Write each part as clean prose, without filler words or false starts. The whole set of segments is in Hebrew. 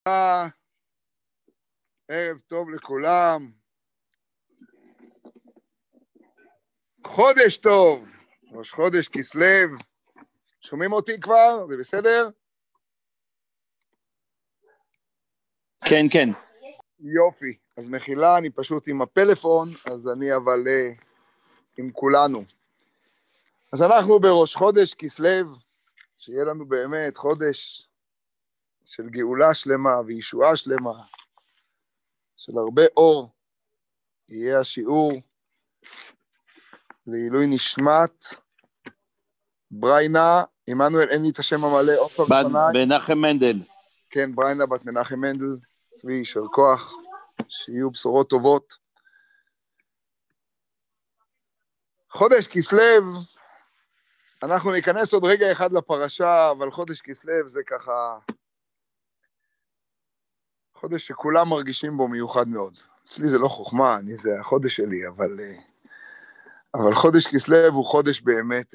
ערב טוב לכולם, חודש טוב, ראש חודש כסלו, שומעים אותי כבר? זה בסדר? כן, כן. יופי, אז מחילה, אני פשוט עם הפלאפון, אז אני אבל עם כולנו. אז אנחנו בראש חודש כסלו, שיהיה לנו באמת חודש של גאולה שלמה וישועה שלמה, של הרבה אור, יהיה השיעור לעילוי נשמת בריינה, עמנואל, אין לי את השם המלא, עוד פעם לפניי. מנחם מנדל. כן, בריינה בת מנחם מנדל, צבי, יישר כוח, שיהיו בשורות טובות. חודש כסלו, אנחנו ניכנס עוד רגע אחד לפרשה, אבל חודש כסלו זה ככה, חודש שכולם מרגישים בו מיוחד מאוד. אצלי זה לא חוכמה, זה החודש שלי, אבל חודש כסלו הוא חודש באמת,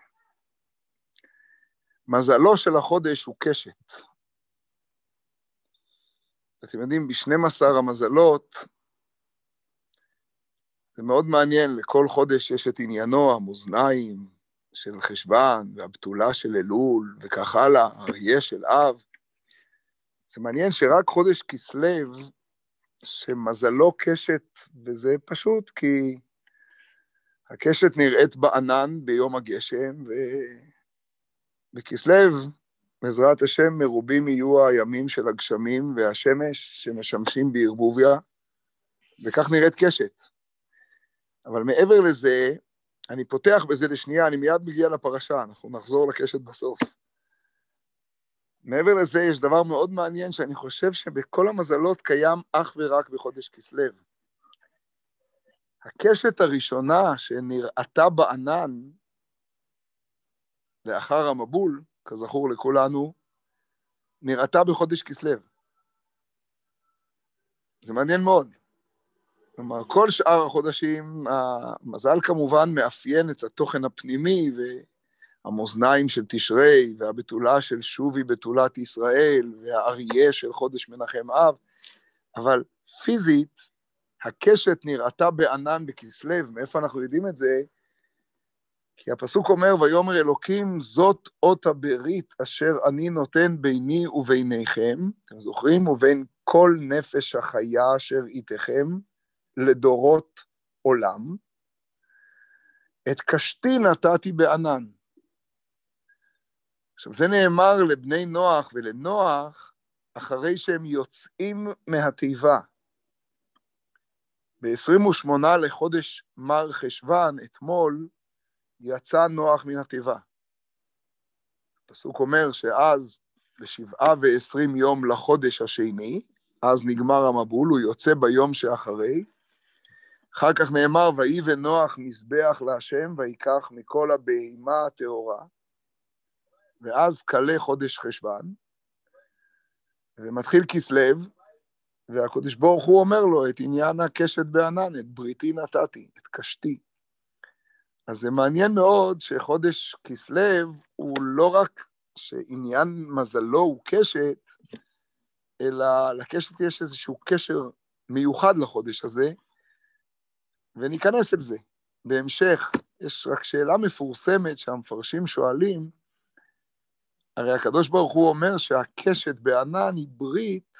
מזלו של החודש הוא קשת. אתם יודעים, ב-12 המזלות, זה מאוד מעניין, לכל חודש יש את עניינו, המאזניים של חשבן, והבתולה של אלול, וכך הלאה, אריה של אב. זה מעניין שרק חודש כסלו, שמזלו קשת, וזה פשוט כי הקשת נראית בענן ביום הגשם, ובכסלו, בעזרת השם, מרובים יהיו הימים של הגשמים והשמש שמשמשים בערבוביה, וכך נראית קשת. אבל מעבר לזה, אני פותח בזה לשנייה, אני מיד מגיע לפרשה, אנחנו נחזור לקשת בסוף. מעבר לזה, יש דבר מאוד מעניין, שאני חושב שבכל המזלות קיים אך ורק בחודש כסלו. הקשת הראשונה שנראתה בענן, לאחר המבול, כזכור לכולנו, נראתה בחודש כסלו. זה מעניין מאוד. כלומר, כל שאר החודשים, המזל כמובן מאפיין את התוכן הפנימי, והמאזניים של תשרי, והבתולה של שובי בתולת ישראל, והאריה של חודש מנחם אב, אבל פיזית, הקשת נראתה בענן בכסלו. מאיפה אנחנו יודעים את זה? כי הפסוק אומר, ויאמר אלוקים, זאת אות הברית אשר אני נותן ביני וביניכם, אתם זוכרים? ובין כל נפש החיה אשר איתכם, לדורות עולם, את קשתי נתתי בענן. עכשיו זה נאמר לבני נוח ולנוח, אחרי שהם יוצאים מהתיבה. ב-28 לחודש מר חשוון, אתמול, יצא נוח מן התיבה. הפסוק אומר שאז, ב27 יום לחודש השני, אז נגמר המבול, הוא יוצא ביום שאחרי, אחר כך נאמר, ויבן נוח מזבח להשם, ויקח מכל הבהמה הטהורה, ואז קלה חודש חשוון, ומתחיל כסלו, והקדוש ברוך הוא אומר לו את עניין הקשת בענן, את בריתי נתתי, את קשתי. אז זה מעניין מאוד שחודש כסלו הוא לא רק שעניין מזלו הוא קשת, אלא לקשת יש איזשהו קשר מיוחד לחודש הזה, וניכנס אל זה. בהמשך, יש רק שאלה מפורסמת שהמפרשים שואלים, הרי הקדוש ברוך הוא אומר שהקשת בענן היא ברית,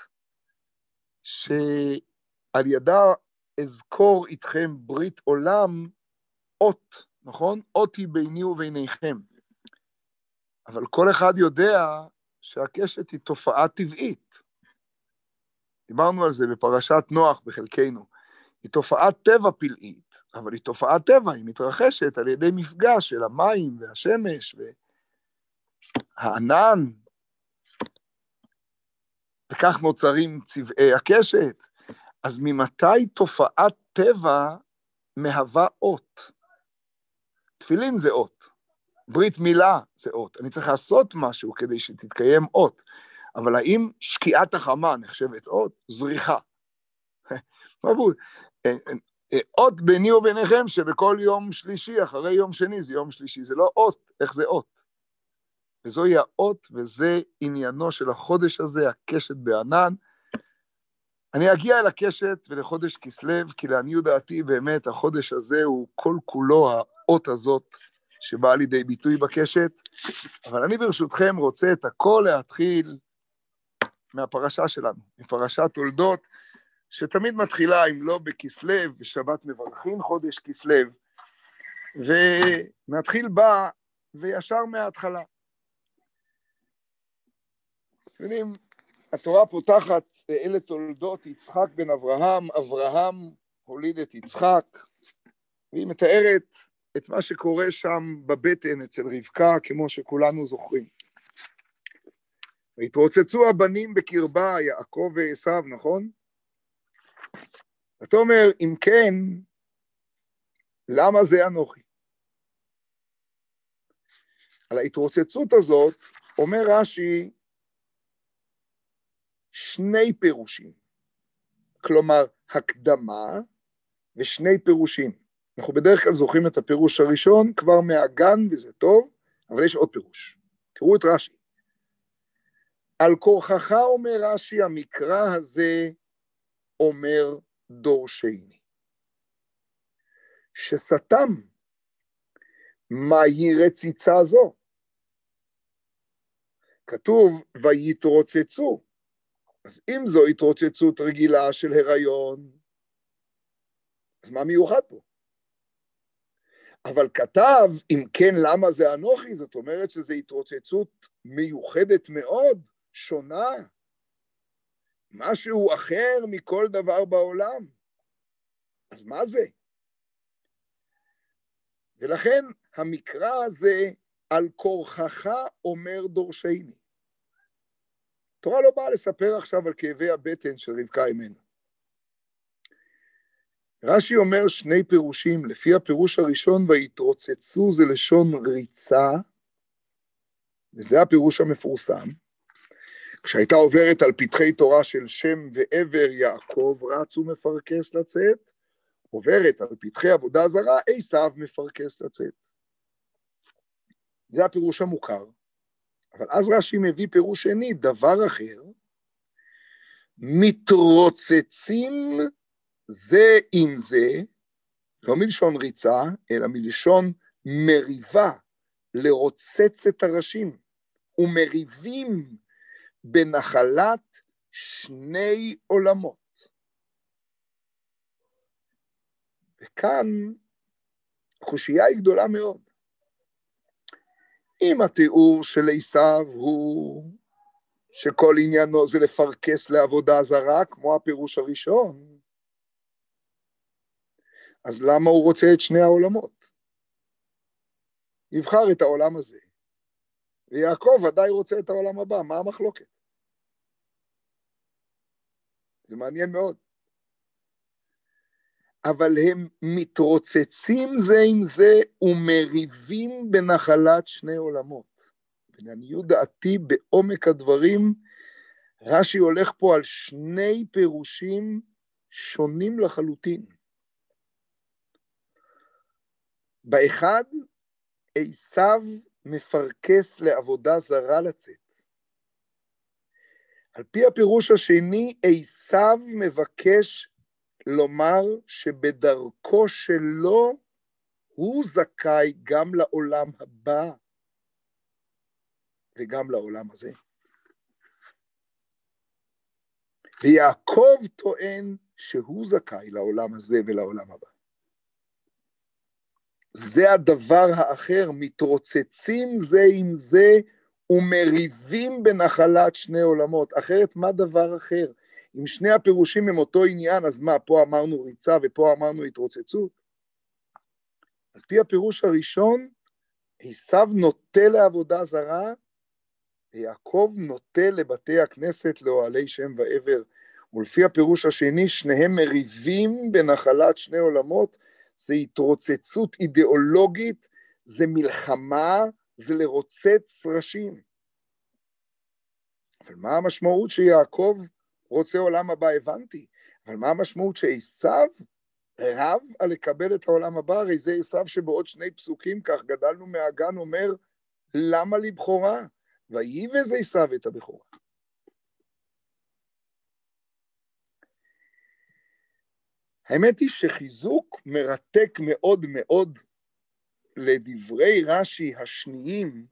שעל ידה אזכור איתכם ברית עולם, אות, נכון? אות היא ביני וביניכם. אבל כל אחד יודע שהקשת היא תופעה טבעית. דיברנו על זה בפרשת נוח בחלקנו. היא תופעת טבע פלאית, אבל היא תופעת טבע, היא מתרחשת על ידי מפגש של המים והשמש והענן, וכך נוצרים צבעי הקשת. אז ממתי תופעת טבע מהווה אות? תפילין זה אות, ברית מילה זה אות, אני צריך לעשות משהו כדי שתתקיים אות, אבל האם שקיעת החמה נחשבת אות? זריחה. אות ביני וביניכם שבכל יום שלישי, אחרי יום שני זה יום שלישי, זה לא אות, איך זה אות? וזוהי האות, וזה עניינו של החודש הזה, הקשת בענן. אני אגיע אל הקשת ולחודש כסלו, כי לעניות דעתי באמת החודש הזה הוא כל כולו האות הזאת, שבאה לידי ביטוי בקשת, אבל אני ברשותכם רוצה את הכל להתחיל מהפרשה שלנו, מפרשת תולדות, שתמיד מתחילה, אם לא בכסלו, בשבת מברכים חודש כסלו, ונתחיל בה וישר מההתחלה. אתם יודעים, התורה פותחת, אלה תולדות יצחק בן אברהם, אברהם הוליד את יצחק, והיא מתארת את מה שקורה שם בבטן אצל רבקה, כמו שכולנו זוכרים. והתרוצצו הבנים בקרבה, יעקב ועשיו, נכון? אתה אומר, אם כן, למה זה אנוכי? על ההתרוצצות הזאת, אומר רש"י, שני פירושים. כלומר, הקדמה ושני פירושים. אנחנו בדרך כלל זוכרים את הפירוש הראשון, כבר מהגן וזה טוב, אבל יש עוד פירוש. תראו את רש"י. על כורכך אומר רש"י, המקרא הזה אומר דורשני. שסתם, מהי רציצה זו? כתוב, ויתרוצצו. אז אם זו התרוצצות רגילה של הריון, אז מה מיוחד פה? אבל כתב, אם כן, למה זה אנוכי? זאת אומרת שזו התרוצצות מיוחדת מאוד, שונה. משהו אחר מכל דבר בעולם. אז מה זה? ולכן המקרא הזה, על כורכך אומר דורשני. התורה לא באה לספר עכשיו על כאבי הבטן של רבקה אמנו. רש"י אומר שני פירושים, לפי הפירוש הראשון, ויתרוצצו זה לשון ריצה, וזה הפירוש המפורסם. כשהייתה עוברת על פתחי תורה של שם ועבר יעקב, רץ ומפרקס לצאת, עוברת על פתחי עבודה זרה, עשיו מפרקס לצאת. זה הפירוש המוכר. אבל אז רש"י מביא פירוש שני, דבר אחר, מתרוצצים זה עם זה, לא מלשון ריצה, אלא מלשון מריבה, לרוצץ את הראשים, ומריבים בנחלת שני עולמות. וכאן הקושייה היא גדולה מאוד. אם התיאור של עשיו הוא שכל עניינו זה לפרקס לעבודה זרה, כמו הפירוש הראשון, אז למה הוא רוצה את שני העולמות? יבחר את העולם הזה, ויעקב ודאי רוצה את העולם הבא, מה המחלוקת? זה מעניין מאוד. אבל הם מתרוצצים זה עם זה ומריבים בנחלת שני עולמות. ולעניות דעתי בעומק הדברים, רש"י הולך פה על שני פירושים שונים לחלוטין. באחד, עשיו מפרקס לעבודה זרה לצאת. על פי הפירוש השני, עשיו מבקש לומר שבדרכו שלו הוא זכאי גם לעולם הבא וגם לעולם הזה. ויעקב טוען שהוא זכאי לעולם הזה ולעולם הבא. זה הדבר האחר, מתרוצצים זה עם זה ומריבים בנחלת שני עולמות. אחרת מה דבר אחר? אם שני הפירושים הם אותו עניין, אז מה, פה אמרנו ריצה ופה אמרנו התרוצצות? על פי הפירוש הראשון, עשיו נוטה לעבודה זרה, ויעקב נוטה לבתי הכנסת לאוהלי שם ועבר. ולפי הפירוש השני, שניהם מריבים בנחלת שני עולמות, זה התרוצצות אידיאולוגית, זה מלחמה, זה לרוצץ ראשים. אבל מה המשמעות שיעקב רוצה עולם הבא? הבנתי. אבל מה המשמעות שעשיו רב על לקבל את העולם הבא? הרי זה עשיו שבעוד שני פסוקים, כך גדלנו מהגן, אומר, למה לי בכורה? ויבז עשיו את הבכורה. האמת היא שחיזוק מרתק מאוד מאוד לדברי רש"י השניים,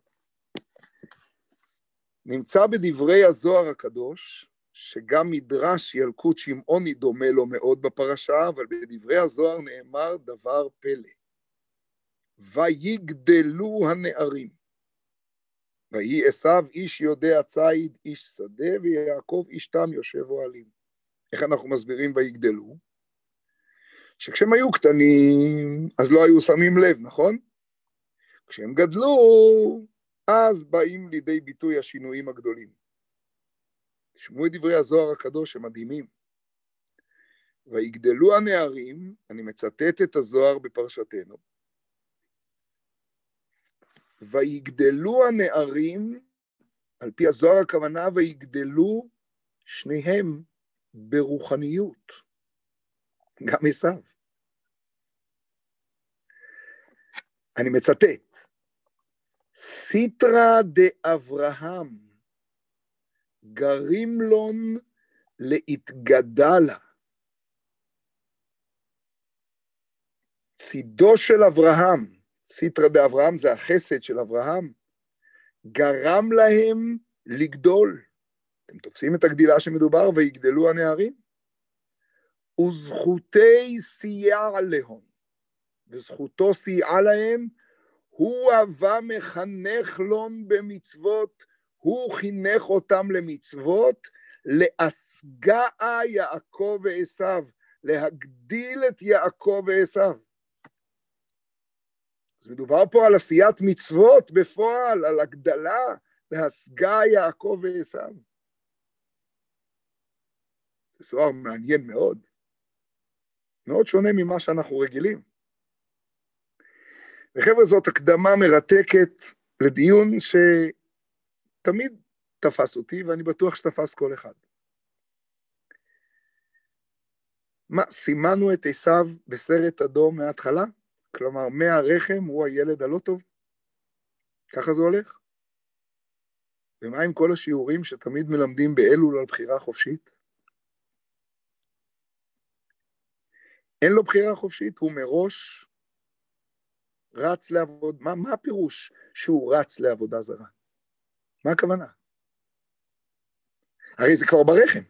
נמצא בדברי הזוהר הקדוש, שגם מדרש ילקוט שמעוני דומה לו מאוד בפרשה, אבל בדברי הזוהר נאמר דבר פלא. ויגדלו הנערים. ויהי עשיו איש יודע ציד, איש שדה, ויעקב איש תם יושב אוהלים. איך אנחנו מסבירים ויגדלו? שכשהם היו קטנים, אז לא היו שמים לב, נכון? כשהם גדלו, אז באים לידי ביטוי השינויים הגדולים. תשמעו את דברי הזוהר הקדוש, הם מדהימים. ויגדלו הנערים, אני מצטט את הזוהר בפרשתנו, ויגדלו הנערים, על פי הזוהר הכוונה, ויגדלו שניהם ברוחניות, גם עשיו. אני מצטט, סיטרא דאברהם, גרים לון להתגדלה. צידו של אברהם, סיטרא דאברהם זה החסד של אברהם, גרם להם לגדול. אתם תופסים את הגדילה שמדובר, ויגדלו הנערים? וזכותי סייע להם, וזכותו סייעה להם, הוא אהבה מחנך לון במצוות, הוא חינך אותם למצוות, להשגעה יעקב ועשיו, להגדיל את יעקב ועשיו. אז מדובר פה על עשיית מצוות בפועל, על הגדלה, להשגעה יעקב ועשיו. זה סוהר מעניין מאוד, מאוד שונה ממה שאנחנו רגילים. וחבר'ה, זאת הקדמה מרתקת לדיון שתמיד תפס אותי, ואני בטוח שתפס כל אחד. מה, סימנו את עשיו בסרט אדום מההתחלה? כלומר, מהרחם הוא הילד הלא טוב? ככה זה הולך? ומה עם כל השיעורים שתמיד מלמדים באלול על בחירה חופשית? אין לו בחירה חופשית, הוא מראש רץ לעבוד. מה הפירוש שהוא רץ לעבודה זרה? מה הכוונה? הרי זה כבר ברחם.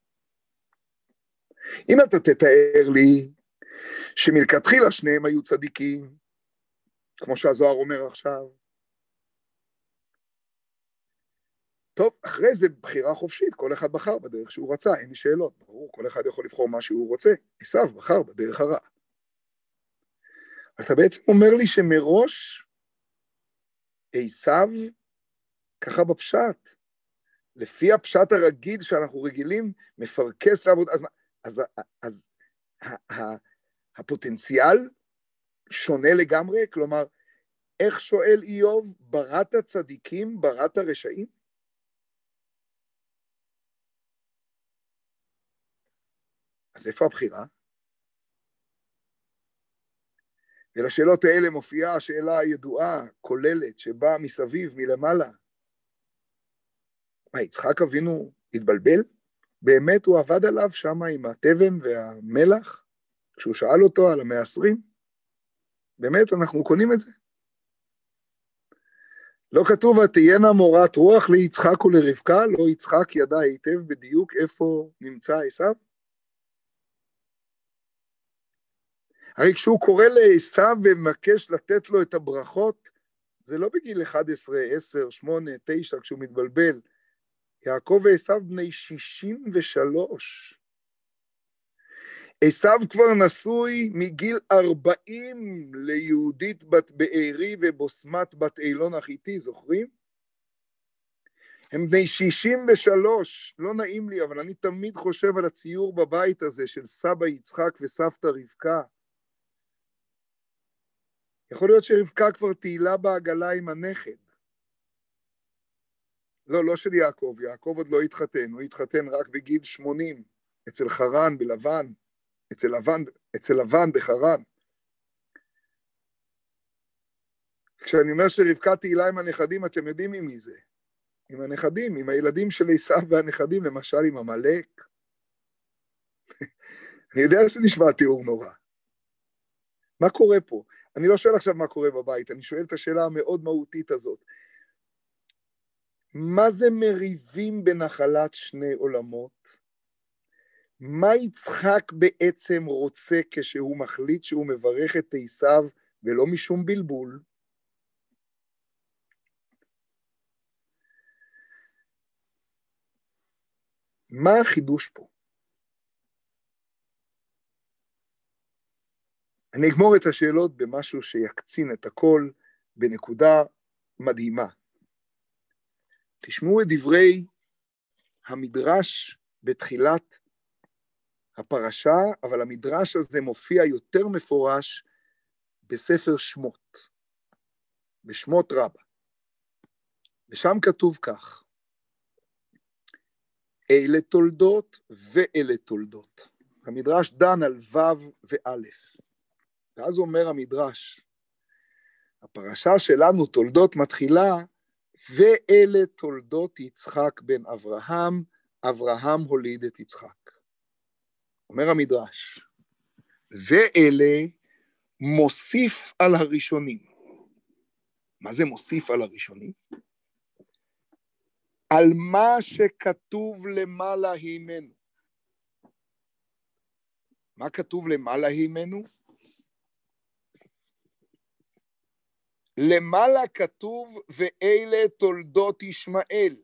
אם אתה תתאר לי שמלכתחילה שניהם היו צדיקים, כמו שהזוהר אומר עכשיו, טוב, אחרי זה בחירה חופשית, כל אחד בחר בדרך שהוא רצה, אין לי שאלות, ברור, כל אחד יכול לבחור מה שהוא רוצה, עשיו בחר בדרך הרע. אבל אתה בעצם אומר לי שמראש עשיו, ככה בפשט, לפי הפשט הרגיל שאנחנו רגילים, מפרקס לעבוד, אז הפוטנציאל שונה לגמרי, כלומר, איך שואל איוב, בראת הצדיקים, בראת הרשעים? אז איפה הבחירה? ולשאלות האלה מופיעה השאלה הידועה, כוללת, שבאה מסביב, מלמעלה. מה, יצחק אבינו התבלבל? באמת הוא עבד עליו שם עם התבן והמלח, כשהוא שאל אותו על המעשרים? באמת אנחנו קונים את זה? לא כתוב, ותהיינה מורת רוח ליצחק ולרבקה, לא יצחק ידע היטב בדיוק איפה נמצא עשיו? הרי כשהוא קורא לעשיו ומבקש לתת לו את הברכות, זה לא בגיל 11, 10, 8, 9, כשהוא מתבלבל. יעקב ועשיו בני 63. עשיו כבר נשוי מגיל 40 ליהודית בת בארי ובוסמת בת אילון החיתי, זוכרים? הם בני 63, לא נעים לי, אבל אני תמיד חושב על הציור בבית הזה של סבא יצחק וסבתא רבקה. יכול להיות שרבקה כבר תהילה בעגלה עם הנכד. לא של יעקב, יעקב עוד לא התחתן, הוא התחתן רק בגיל 80, אצל חרן בלבן, אצל לבן בחרן. כשאני אומר שרבקה תהילה עם הנכדים, אתם יודעים מי זה. עם הנכדים, עם הילדים של עשיו והנכדים, למשל עם עמלק. אני יודע שזה נשמע תיאור נורא. מה קורה פה? אני לא שואל עכשיו מה קורה בבית, אני שואל את השאלה המאוד מהותית הזאת. מה זה מריבים בנחלת שני עולמות? מה יצחק בעצם רוצה כשהוא מחליט שהוא מברך את עשיו ולא משום בלבול? מה החידוש פה? אני אגמור את השאלות במשהו שיקצין את הכל בנקודה מדהימה. תשמעו את דברי המדרש בתחילת הפרשה, אבל המדרש הזה מופיע יותר מפורש בספר שמות, בשמות רבה. ושם כתוב כך, אלה תולדות ואלה תולדות. המדרש דן על ו' וא', ואז אומר המדרש, הפרשה שלנו תולדות מתחילה, ואלה תולדות יצחק בן אברהם, אברהם הוליד את יצחק. אומר המדרש, ואלה מוסיף על הראשונים. מה זה מוסיף על הראשונים? על מה שכתוב למעלה הימנו. מה כתוב למעלה הימנו? למעלה כתוב, ואלה תולדות ישמעאל.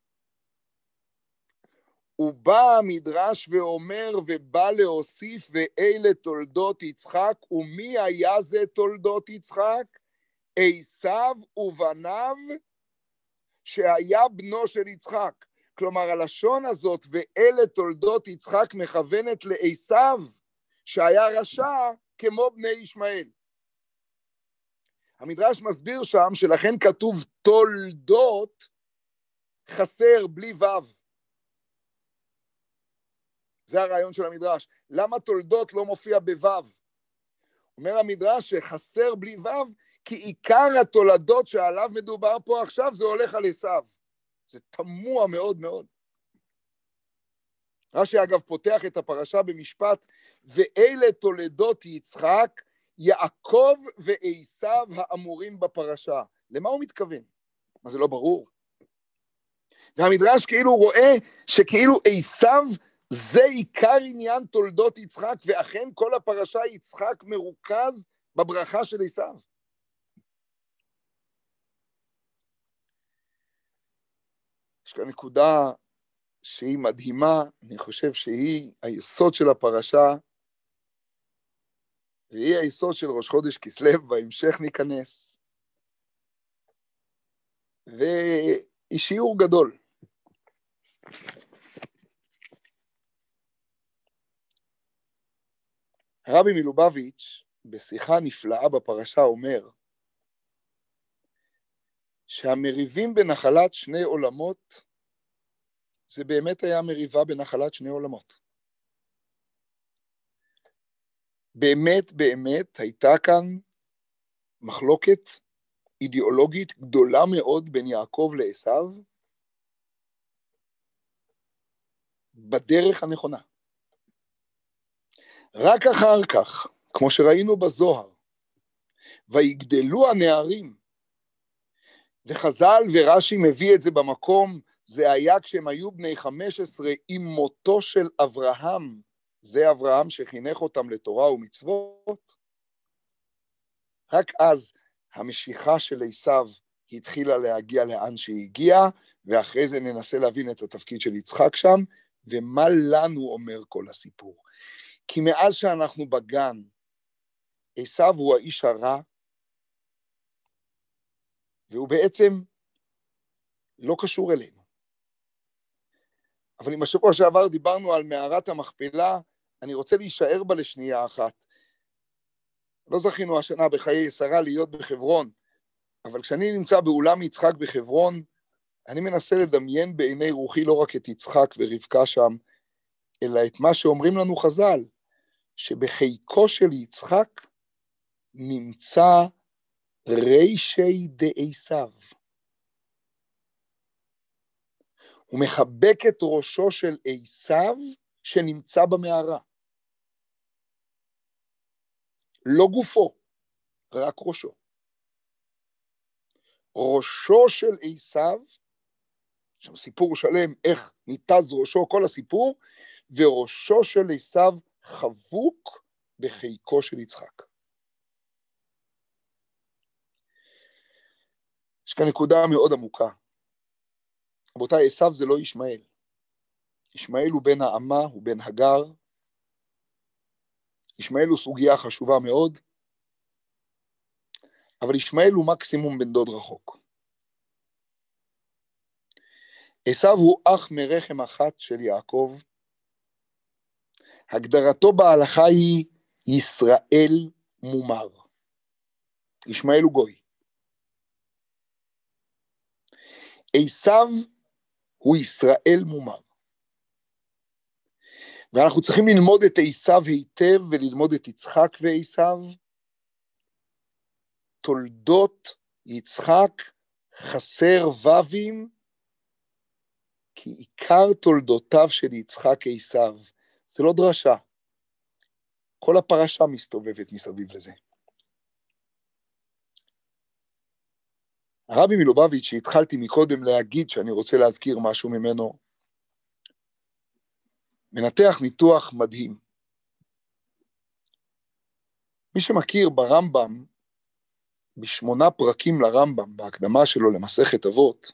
הוא בא המדרש ואומר, ובא להוסיף, ואלה תולדות יצחק, ומי היה זה תולדות יצחק? עשיו ובניו, שהיה בנו של יצחק. כלומר, הלשון הזאת, ואלה תולדות יצחק, מכוונת לעשיו, שהיה רשע כמו בני ישמעאל. המדרש מסביר שם, שלכן כתוב תולדות, חסר בלי וו. זה הרעיון של המדרש. למה תולדות לא מופיע בוו? אומר המדרש שחסר בלי וו, כי עיקר התולדות שעליו מדובר פה עכשיו, זה הולך על עשיו. זה תמוה מאוד מאוד. רש"י אגב פותח את הפרשה במשפט, ואלה תולדות יצחק, יעקב ועשיו האמורים בפרשה. למה הוא מתכוון? מה זה לא ברור? והמדרש כאילו רואה שכאילו עשיו זה עיקר עניין תולדות יצחק, ואכן כל הפרשה יצחק מרוכז בברכה של עשיו. יש כאן נקודה שהיא מדהימה, אני חושב שהיא היסוד של הפרשה, והיא היסוד של ראש חודש כסלו, בהמשך ניכנס. והיא שיעור גדול. הרבי מלובביץ' בשיחה נפלאה בפרשה אומר, שהמריבים בנחלת שני עולמות, זה באמת היה מריבה בנחלת שני עולמות. באמת באמת הייתה כאן מחלוקת אידיאולוגית גדולה מאוד בין יעקב לעשיו, בדרך הנכונה. רק אחר כך, כמו שראינו בזוהר, ויגדלו הנערים, וחז"ל ורש"י מביא את זה במקום, זה היה כשהם היו בני 15 עם מותו של אברהם, זה אברהם שחינך אותם לתורה ומצוות, רק אז המשיכה של עשיו התחילה להגיע לאן שהיא הגיעה, ואחרי זה ננסה להבין את התפקיד של יצחק שם, ומה לנו אומר כל הסיפור. כי מאז שאנחנו בגן, עשיו הוא האיש הרע, והוא בעצם לא קשור אלינו. אבל אם השבוע שעבר דיברנו על מערת המכפלה, אני רוצה להישאר בה לשנייה אחת. לא זכינו השנה בחיי שרה להיות בחברון, אבל כשאני נמצא באולם יצחק בחברון, אני מנסה לדמיין בעיני רוחי לא רק את יצחק ורבקה שם, אלא את מה שאומרים לנו חז"ל, שבחיקו של יצחק נמצא רישי דעשיו. הוא מחבק את ראשו של עשיו שנמצא במערה. לא גופו, רק ראשו. ראשו של עשיו, שם סיפור שלם איך ניתז ראשו, כל הסיפור, וראשו של עשיו חבוק בחיקו של יצחק. יש כאן נקודה מאוד עמוקה. רבותיי, עשיו זה לא ישמעאל. ישמעאל הוא בן האמה, הוא בן הגר. ישמעאל הוא סוגיה חשובה מאוד, אבל ישמעאל הוא מקסימום בן דוד רחוק. עשיו הוא אח מרחם אחת של יעקב. הגדרתו בהלכה היא ישראל מומר. ישמעאל הוא גוי. עשיו הוא ישראל מומר. ואנחנו צריכים ללמוד את עשיו היטב וללמוד את יצחק ועשיו. תולדות יצחק חסר וווים, כי עיקר תולדותיו של יצחק עשיו, זה לא דרשה. כל הפרשה מסתובבת מסביב לזה. הרבי מלובביץ' שהתחלתי מקודם להגיד שאני רוצה להזכיר משהו ממנו, מנתח ניתוח מדהים. מי שמכיר ברמב"ם, ב8 פרקים לרמב"ם, בהקדמה שלו למסכת אבות,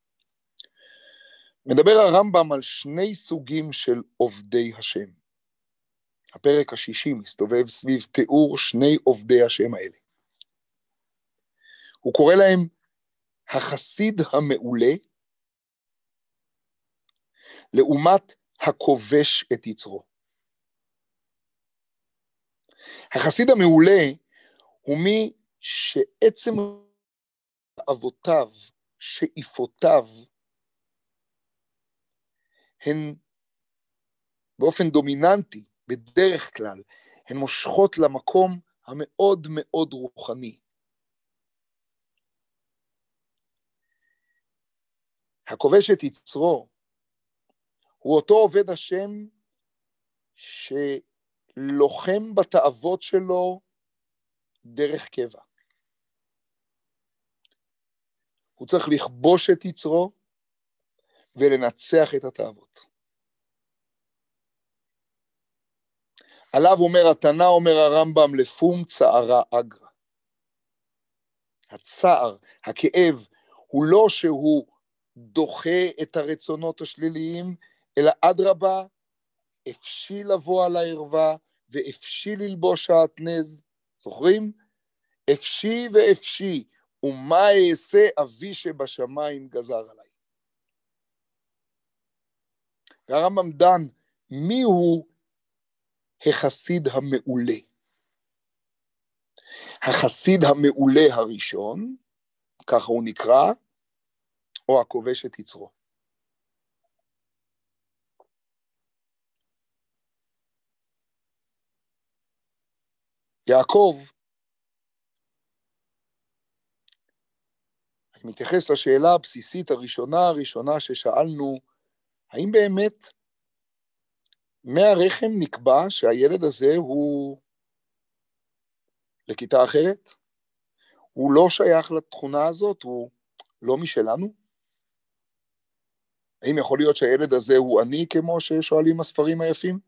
מדבר הרמב"ם על 2 סוגים של עובדי השם. הפרק השישי מסתובב סביב תיאור 2 עובדי השם האלה. הוא קורא להם החסיד המעולה, לעומת הכובש את יצרו. החסיד המעולה הוא מי שעצם אבותיו, שאיפותיו, הן באופן דומיננטי, בדרך כלל, הן מושכות למקום המאוד מאוד רוחני. הכובש את יצרו, הוא אותו עובד השם שלוחם בתאוות שלו דרך קבע. הוא צריך לכבוש את יצרו ולנצח את התאוות. עליו אומר התנא, אומר הרמב"ם, לפום צערה אגרא. הצער, הכאב, הוא לא שהוא דוחה את הרצונות השליליים, אלא אדרבה, אפשי לבוא על הערווה, ואפשי ללבוש שעטנז. זוכרים? אפשי ואפשי, ומה אעשה אבי שבשמיים גזר עליי. והרמב"ם דן, מי הוא החסיד המעולה? החסיד המעולה הראשון, ככה הוא נקרא, או הכובש את יצרו. יעקב, אני מתייחס לשאלה הבסיסית הראשונה ששאלנו, האם באמת מהרחם נקבע שהילד הזה הוא לכיתה אחרת? הוא לא שייך לתכונה הזאת? הוא לא משלנו? האם יכול להיות שהילד הזה הוא אני, כמו ששואלים הספרים היפים?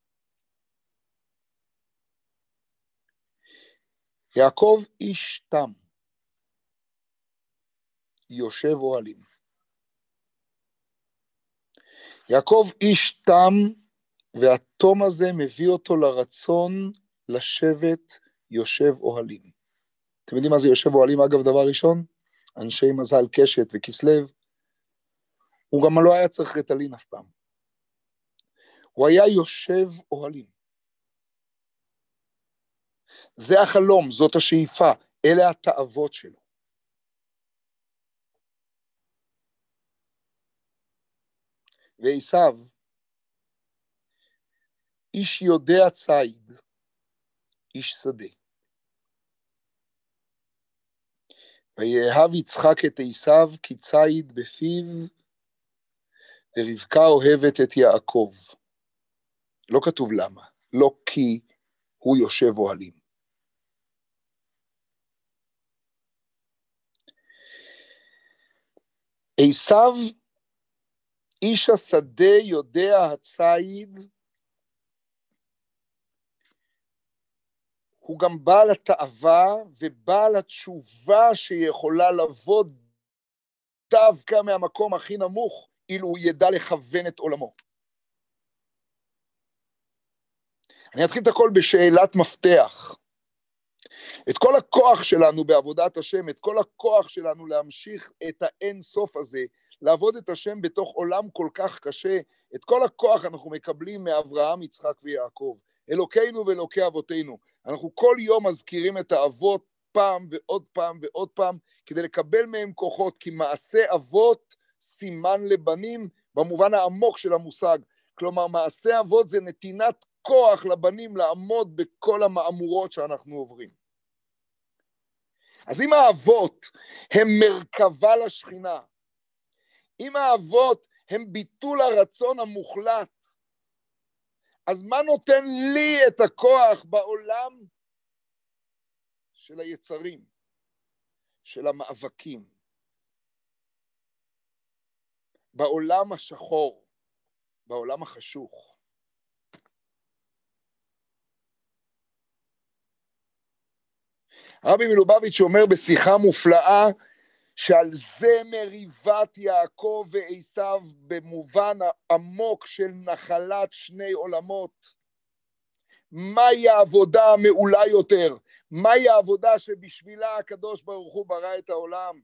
יעקב איש תם, יושב אוהלים. יעקב איש תם, והתום הזה מביא אותו לרצון לשבת יושב אוהלים. אתם יודעים מה זה יושב אוהלים? אגב, דבר ראשון, אנשי מזל קשת וכסלב, הוא גם לא היה צריך רטלין אף פעם. הוא היה יושב אוהלים. זה החלום, זאת השאיפה, אלה התאוות שלו. ועשיו, איש יודע ציד, איש שדה. ויאהב יצחק את עשיו כי ציד בפיו, ורבקה אוהבת את יעקב. לא כתוב למה, לא כי הוא יושב אוהלים. עשיו, איש השדה יודע הציד, הוא גם בעל התאווה ובעל התשובה שיכולה לבוא דווקא מהמקום הכי נמוך, אילו הוא ידע לכוון את עולמו. אני אתחיל את הכל בשאלת מפתח. את כל הכוח שלנו בעבודת השם, את כל הכוח שלנו להמשיך את האין סוף הזה, לעבוד את השם בתוך עולם כל כך קשה, את כל הכוח אנחנו מקבלים מאברהם, יצחק ויעקב, אלוקינו ואלוקי אבותינו. אנחנו כל יום מזכירים את האבות פעם ועוד פעם ועוד פעם, כדי לקבל מהם כוחות, כי מעשה אבות סימן לבנים, במובן העמוק של המושג. כלומר, מעשה אבות זה נתינת כוח לבנים לעמוד בכל המאמורות שאנחנו עוברים. אז אם האבות הם מרכבה לשכינה, אם האבות הם ביטול הרצון המוחלט, אז מה נותן לי את הכוח בעולם של היצרים, של המאבקים, בעולם השחור, בעולם החשוך? הרבי מלובביץ' אומר בשיחה מופלאה, שעל זה מריבת יעקב ועשיו במובן העמוק של נחלת שני עולמות. מהי העבודה המעולה יותר? מהי העבודה שבשבילה הקדוש ברוך הוא ברא את העולם?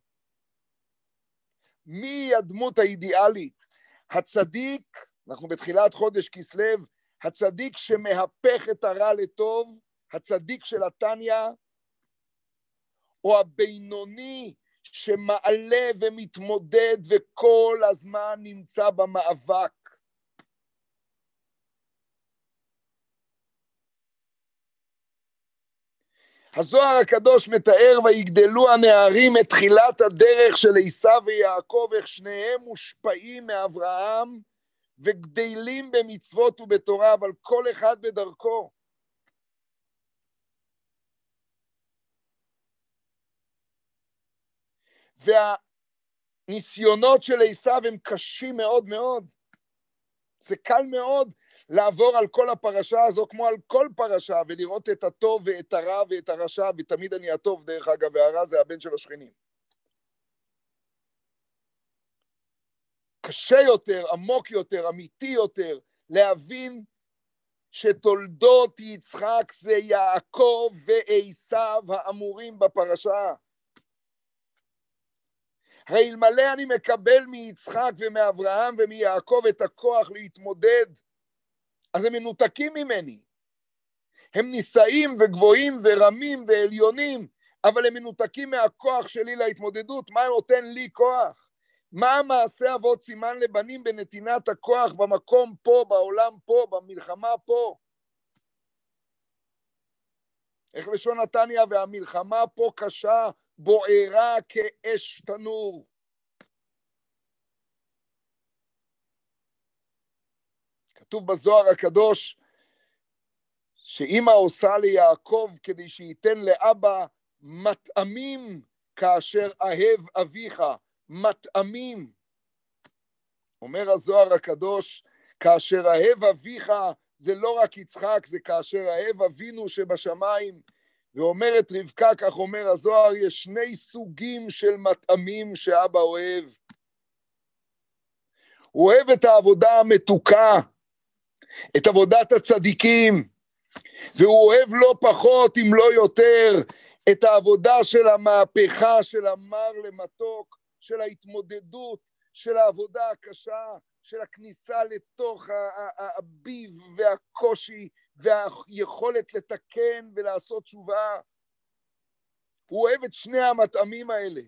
מי הדמות האידיאלית? הצדיק, אנחנו בתחילת חודש כסלו, הצדיק שמהפך את הרע לטוב, הצדיק של התניא, או הבינוני שמעלה ומתמודד וכל הזמן נמצא במאבק. הזוהר הקדוש מתאר ויגדלו הנערים את תחילת הדרך של עשיו ויעקב, איך שניהם מושפעים מאברהם וגדלים במצוות ובתורה, אבל כל אחד בדרכו. והניסיונות של עשיו הם קשים מאוד מאוד. זה קל מאוד לעבור על כל הפרשה הזו כמו על כל פרשה, ולראות את הטוב ואת הרע ואת הרשע, ותמיד אני הטוב דרך אגב, והרע זה הבן של השכנים. קשה יותר, עמוק יותר, אמיתי יותר, להבין שתולדות יצחק זה יעקב ועשיו האמורים בפרשה. הרי אלמלא אני מקבל מיצחק ומאברהם ומיעקב את הכוח להתמודד, אז הם מנותקים ממני. הם נישאים וגבוהים ורמים ועליונים, אבל הם מנותקים מהכוח שלי להתמודדות. מה נותן לי כוח? מה המעשה אבות סימן לבנים בנתינת הכוח במקום פה, בעולם פה, במלחמה פה? איך לשון התניא, והמלחמה פה קשה, בוערה כאש תנור. כתוב בזוהר הקדוש, שאמא עושה ליעקב כדי שייתן לאבא מטעמים כאשר אהב אביך, מטעמים. אומר הזוהר הקדוש, כאשר אהב אביך זה לא רק יצחק, זה כאשר אהב אבינו שבשמיים. ואומרת רבקה, כך אומר הזוהר, יש שני סוגים של מטעמים שאבא אוהב. הוא אוהב את העבודה המתוקה, את עבודת הצדיקים, והוא אוהב לא פחות אם לא יותר את העבודה של המהפכה, של המר למתוק, של ההתמודדות, של העבודה הקשה, של הכניסה לתוך הביב והקושי והיכולת לתקן ולעשות תשובה. הוא אוהב את שני המטעמים האלה.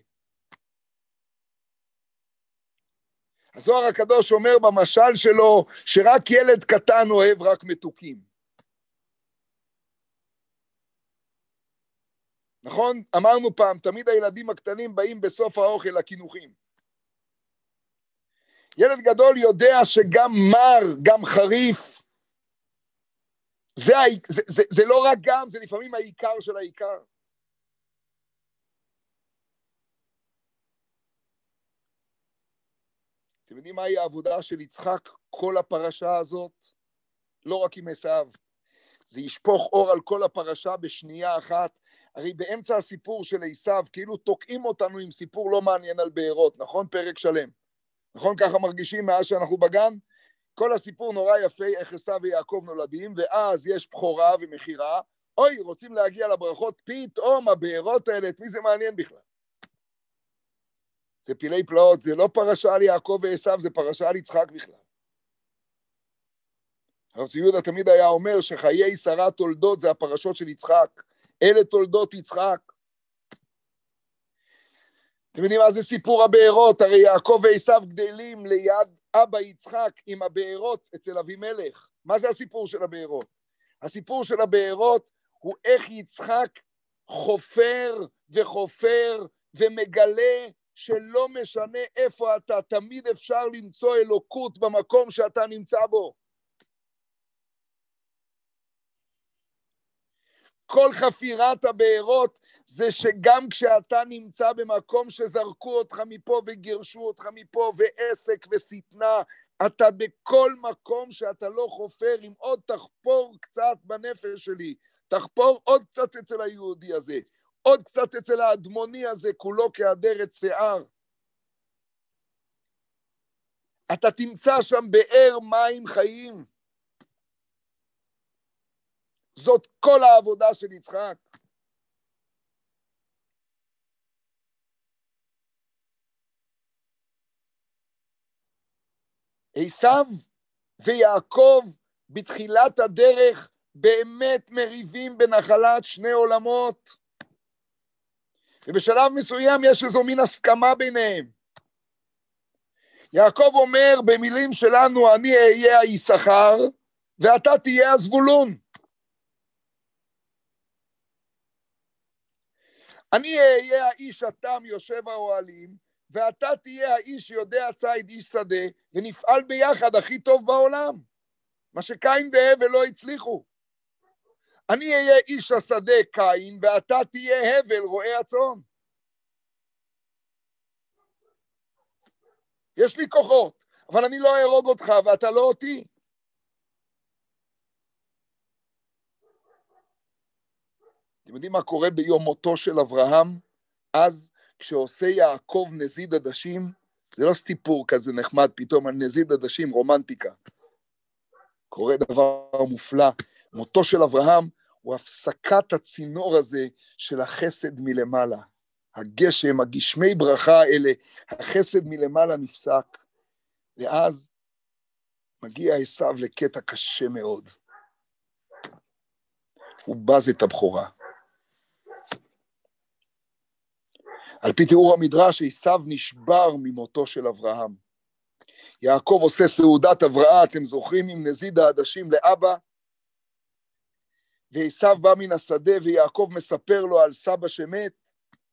הזוהר הקדוש אומר במשל שלו שרק ילד קטן אוהב רק מתוקים. נכון? אמרנו פעם, תמיד הילדים הקטנים באים בסוף האוכל לכינוחים. ילד גדול יודע שגם מר, גם חריף, זה לא רק גם, זה לפעמים העיקר של העיקר. אתם יודעים מהי העבודה של יצחק, כל הפרשה הזאת? לא רק עם עשיו. זה ישפוך אור על כל הפרשה בשנייה אחת. הרי באמצע הסיפור של עשיו, כאילו תוקעים אותנו עם סיפור לא מעניין על בארות, נכון? פרק שלם. נכון? ככה מרגישים מאז שאנחנו בגן? כל הסיפור נורא יפה, איך עשיו ויעקב נולדים, ואז יש בחורה ומחירה, אוי, רוצים להגיע לברכות, פתאום הבארות האלה, את מי זה מעניין בכלל? זה פילי פלאות, זה לא פרשה על יעקב ועשיו, זה פרשה על יצחק בכלל. הרב צבי יהודה תמיד היה אומר שחיי שרה תולדות זה הפרשות של יצחק, אלה תולדות יצחק. אתם יודעים מה זה סיפור הבארות? הרי יעקב ועשיו גדלים ליד אבא יצחק עם הבארות אצל אבימלך. מה זה הסיפור של הבארות? הסיפור של הבארות הוא איך יצחק חופר וחופר ומגלה שלא משנה איפה אתה, תמיד אפשר למצוא אלוקות במקום שאתה נמצא בו. כל חפירת הבארות זה שגם כשאתה נמצא במקום שזרקו אותך מפה וגירשו אותך מפה ועסק וסתנה, אתה בכל מקום שאתה לא חופר, עם עוד תחפור קצת בנפש שלי, תחפור עוד קצת אצל היהודי הזה, עוד קצת אצל האדמוני הזה, כולו כעדרת שיער. אתה תמצא שם באר מים חיים. זאת כל העבודה של יצחק. עשיו ויעקב בתחילת הדרך באמת מריבים בנחלת שני עולמות, ובשלב מסוים יש איזו מין הסכמה ביניהם. יעקב אומר במילים שלנו, אני אהיה היששכר ואתה תהיה הזבולון. אני אהיה האיש התם יושב האוהלים, ואתה תהיה האיש שיודע ציד איש שדה, ונפעל ביחד הכי טוב בעולם. מה שקין והבל לא הצליחו. אני אהיה איש השדה קין, ואתה תהיה הבל רועי הצאן. יש לי כוחות, אבל אני לא ארוג אותך, ואתה לא אותי. אתם יודעים מה קורה ביום מותו של אברהם? אז כשעושה יעקב נזיד עדשים, זה לא סיפור כזה נחמד פתאום על נזיד עדשים, רומנטיקה. קורה דבר מופלא. מותו של אברהם הוא הפסקת הצינור הזה של החסד מלמעלה. הגשם, הגשמי ברכה האלה, החסד מלמעלה נפסק. ואז מגיע עשיו לקטע קשה מאוד. הוא בז את הבכורה. על פי תיאור המדרש, עשיו נשבר ממותו של אברהם. יעקב עושה סעודת הבראה, אתם זוכרים, עם נזיד העדשים לאבא, ועשיו בא מן השדה, ויעקב מספר לו על סבא שמת,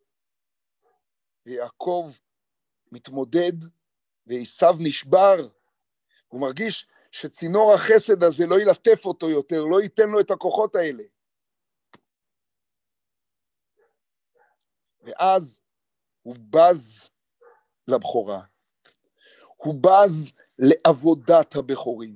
ויעקב מתמודד, ועשיו נשבר, הוא מרגיש שצינור החסד הזה לא ילטף אותו יותר, לא ייתן לו את הכוחות האלה. ואז הוא בז לבכורה, הוא בז לעבודת הבכורים.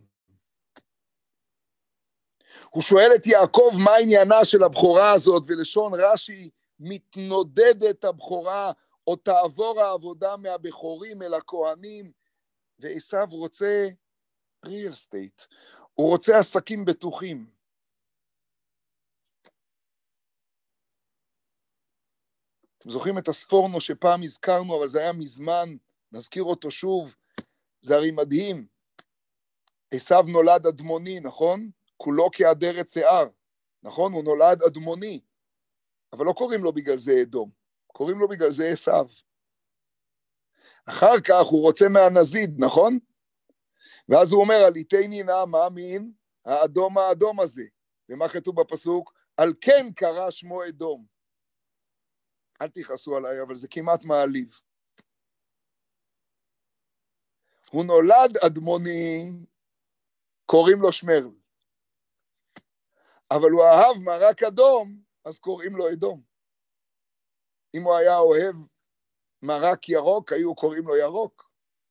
הוא שואל את יעקב מה עניינה של הבכורה הזאת, ולשון רש"י, מתנודדת הבכורה, או תעבור העבודה מהבכורים אל הכהנים, ועשיו רוצה real estate, הוא רוצה עסקים בטוחים. אתם זוכרים את הספורנו שפעם הזכרנו, אבל זה היה מזמן, נזכיר אותו שוב, זה הרי מדהים. עשיו נולד אדמוני, נכון? כולו כעדרת שיער, נכון? הוא נולד אדמוני, אבל לא קוראים לו בגלל זה אדום, קוראים לו בגלל זה עשיו. אחר כך הוא רוצה מהנזיד, נכון? ואז הוא אומר, עליתני נא מאמין, האדום הזה. ומה כתוב בפסוק? על כן קרא שמו אדום. אל תכעסו עליי, אבל זה כמעט מעליב. הוא נולד אדמוני, קוראים לו שמרל. אבל הוא אהב מרק אדום, אז קוראים לו אדום. אם הוא היה אוהב מרק ירוק, היו קוראים לו ירוק.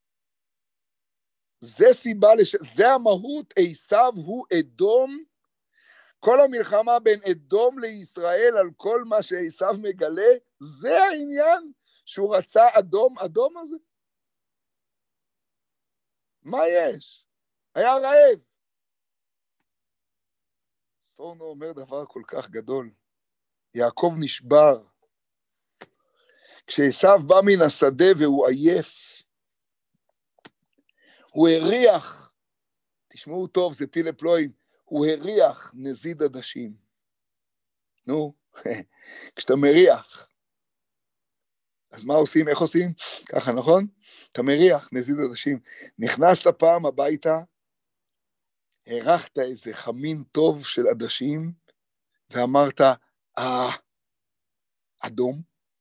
זה סיבה, זה המהות, עשיו הוא אדום. כל המלחמה בין אדום לישראל על כל מה שעשיו מגלה, זה העניין שהוא רצה אדום הזה. מה יש? היה רעב. ספורנו אומר דבר כל כך גדול. יעקב נשבר. כשעשיו בא מן השדה והוא עייף, הוא הריח, תשמעו טוב, זה פילה פלואים, הוא הריח נזיד עדשים. נו, כשאתה מריח, אז מה עושים? איך עושים? ככה, נכון? אתה מריח נזיד עדשים. נכנסת פעם הביתה, הרחת איזה חמין טוב של עדשים, ואמרת, אדום,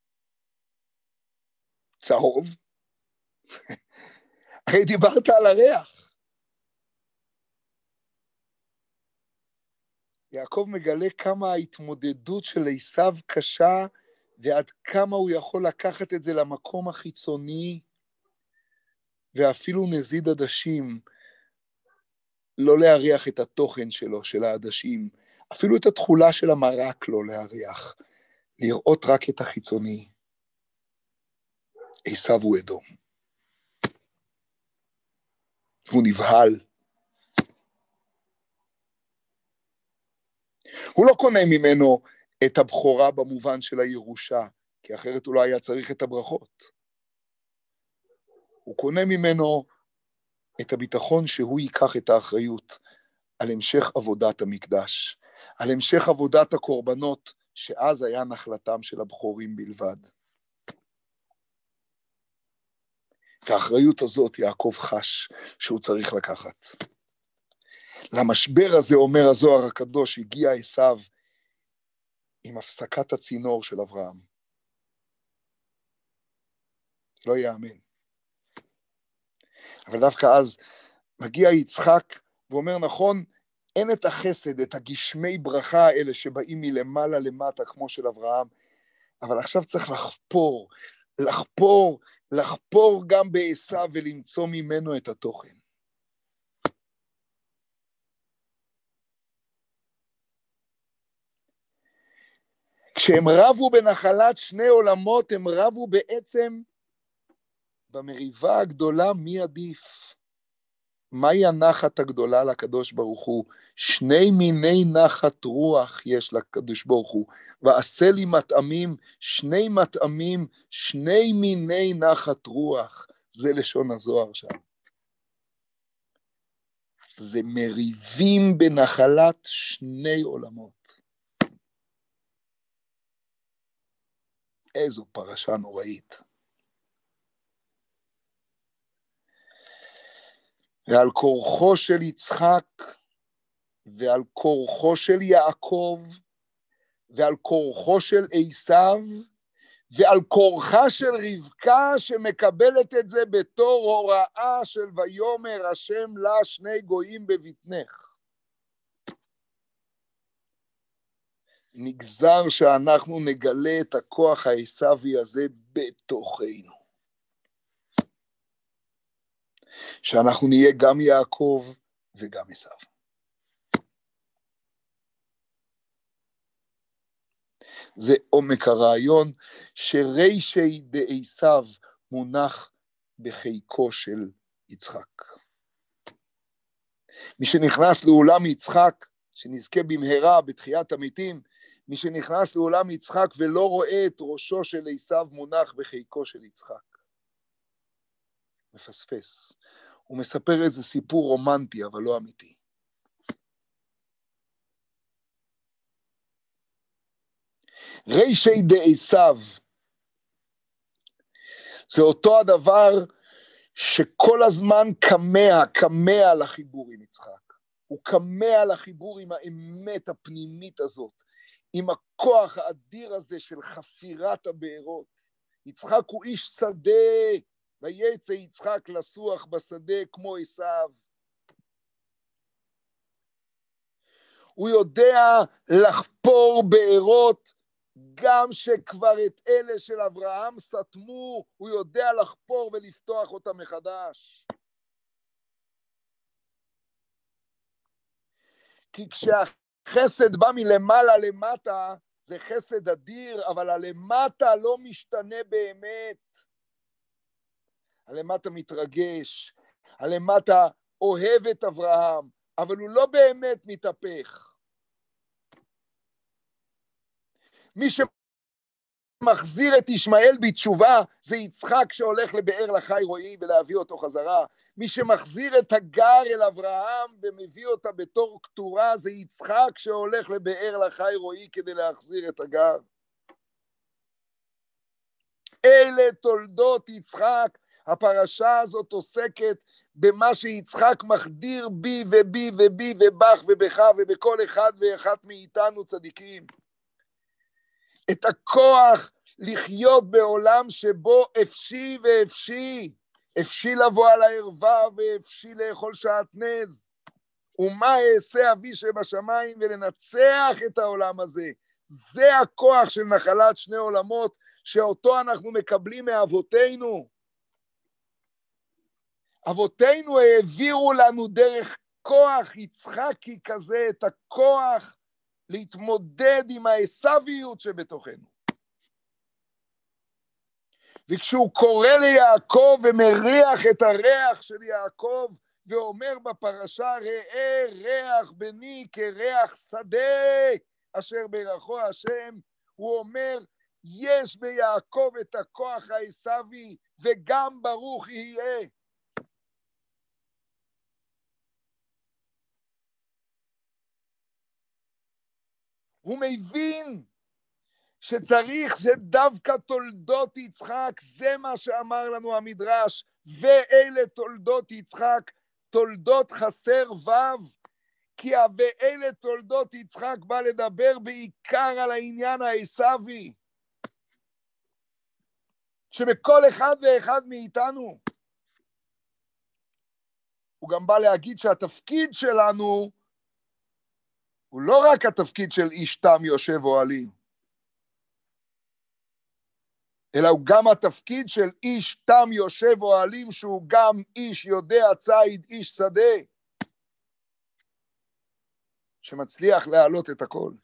צהוב, הרי דיברת על הריח. יעקב מגלה כמה ההתמודדות של עשיו קשה, ועד כמה הוא יכול לקחת את זה למקום החיצוני, ואפילו נזיד עדשים, לא להריח את התוכן שלו, של העדשים, אפילו את התחולה של המרק לא להריח, לראות רק את החיצוני. עשיו הוא אדום. הוא נבהל. הוא לא קונה ממנו את הבכורה במובן של הירושה, כי אחרת הוא לא היה צריך את הברכות. הוא קונה ממנו את הביטחון שהוא ייקח את האחריות על המשך עבודת המקדש, על המשך עבודת הקורבנות, שאז היה נחלתם של הבכורים בלבד. את האחריות הזאת יעקב חש שהוא צריך לקחת. למשבר הזה, אומר הזוהר הקדוש, הגיע עשיו עם הפסקת הצינור של אברהם. לא יאמן. אבל דווקא אז מגיע יצחק ואומר, נכון, אין את החסד, את הגשמי ברכה האלה שבאים מלמעלה למטה כמו של אברהם, אבל עכשיו צריך לחפור גם בעשיו ולמצוא ממנו את התוכן. כשהם רבו בנחלת שני עולמות, הם רבו בעצם במריבה הגדולה מי עדיף. מהי הנחת הגדולה לקדוש ברוך הוא? שני מיני נחת רוח יש לקדוש ברוך הוא, ועשה לי מטעמים, שני מטעמים, שני מיני נחת רוח, זה לשון הזוהר שם. זה מריבים בנחלת שני עולמות. איזו פרשה נוראית. ועל כורחו של יצחק, ועל כורחו של יעקב, ועל כורחו של עשיו, ועל כורחה של רבקה שמקבלת את זה בתור הוראה של ויאמר השם לה שני גויים בבטנך. נגזר שאנחנו נגלה את הכוח העשיוי הזה בתוכנו. שאנחנו נהיה גם יעקב וגם עשיו. זה עומק הרעיון שרישי דעשיו מונח בחיקו של יצחק. מי שנכנס לעולם יצחק, שנזכה במהרה בתחיית המתים, מי שנכנס לעולם יצחק ולא רואה את ראשו של עשיו מונח בחיקו של יצחק. מפספס. הוא מספר איזה סיפור רומנטי, אבל לא אמיתי. רישי דעשיו, זה אותו הדבר שכל הזמן קמע לחיבור עם יצחק. הוא קמע לחיבור עם האמת הפנימית הזאת, עם הכוח האדיר הזה של חפירת הבארות. יצחק הוא איש שדה, ויצא יצחק לסוח בשדה כמו עשיו. הוא יודע לחפור בארות, גם שכבר את אלה של אברהם סתמו, הוא יודע לחפור ולפתוח אותם מחדש. כי כשהחסד בא מלמעלה למטה, זה חסד אדיר, אבל הלמטה לא משתנה באמת. הלמטה מתרגש, הלמטה אוהב את אברהם, אבל הוא לא באמת מתהפך. מי שמחזיר את ישמעאל בתשובה, זה יצחק שהולך לבאר לחי רועי ולהביא אותו חזרה. מי שמחזיר את הגר אל אברהם ומביא אותה בתור כתורה, זה יצחק שהולך לבאר לחי רועי כדי להחזיר את הגר. אלה תולדות יצחק. הפרשה הזאת עוסקת במה שיצחק מחדיר בי ובי ובי ובך ובך ובכל אחד ואחת מאיתנו צדיקים. את הכוח לחיות בעולם שבו אפשי ואפשי, אפשי לבוא על הערווה ואפשי לאכול שעטנז. ומה אעשה אבי שבשמיים, ולנצח את העולם הזה. זה הכוח של נחלת שני עולמות, שאותו אנחנו מקבלים מאבותינו. אבותינו העבירו לנו דרך כוח יצחקי כזה, את הכוח להתמודד עם העשוויות שבתוכנו. וכשהוא קורא ליעקב ומריח את הריח של יעקב, ואומר בפרשה, ראה ריח בני כריח שדה, אשר ברכו השם, הוא אומר, יש ביעקב את הכוח העשוי, וגם ברוך יהיה. הוא מבין שצריך שדווקא תולדות יצחק, זה מה שאמר לנו המדרש, ואלה תולדות יצחק, תולדות חסר וו, כי ואלה תולדות יצחק בא לדבר בעיקר על העניין העשוי, שבכל אחד ואחד מאיתנו, הוא גם בא להגיד שהתפקיד שלנו, הוא לא רק התפקיד של איש תם יושב אוהלים, אלא הוא גם התפקיד של איש תם יושב אוהלים, שהוא גם איש יודע ציד, איש שדה, שמצליח להעלות את הכל.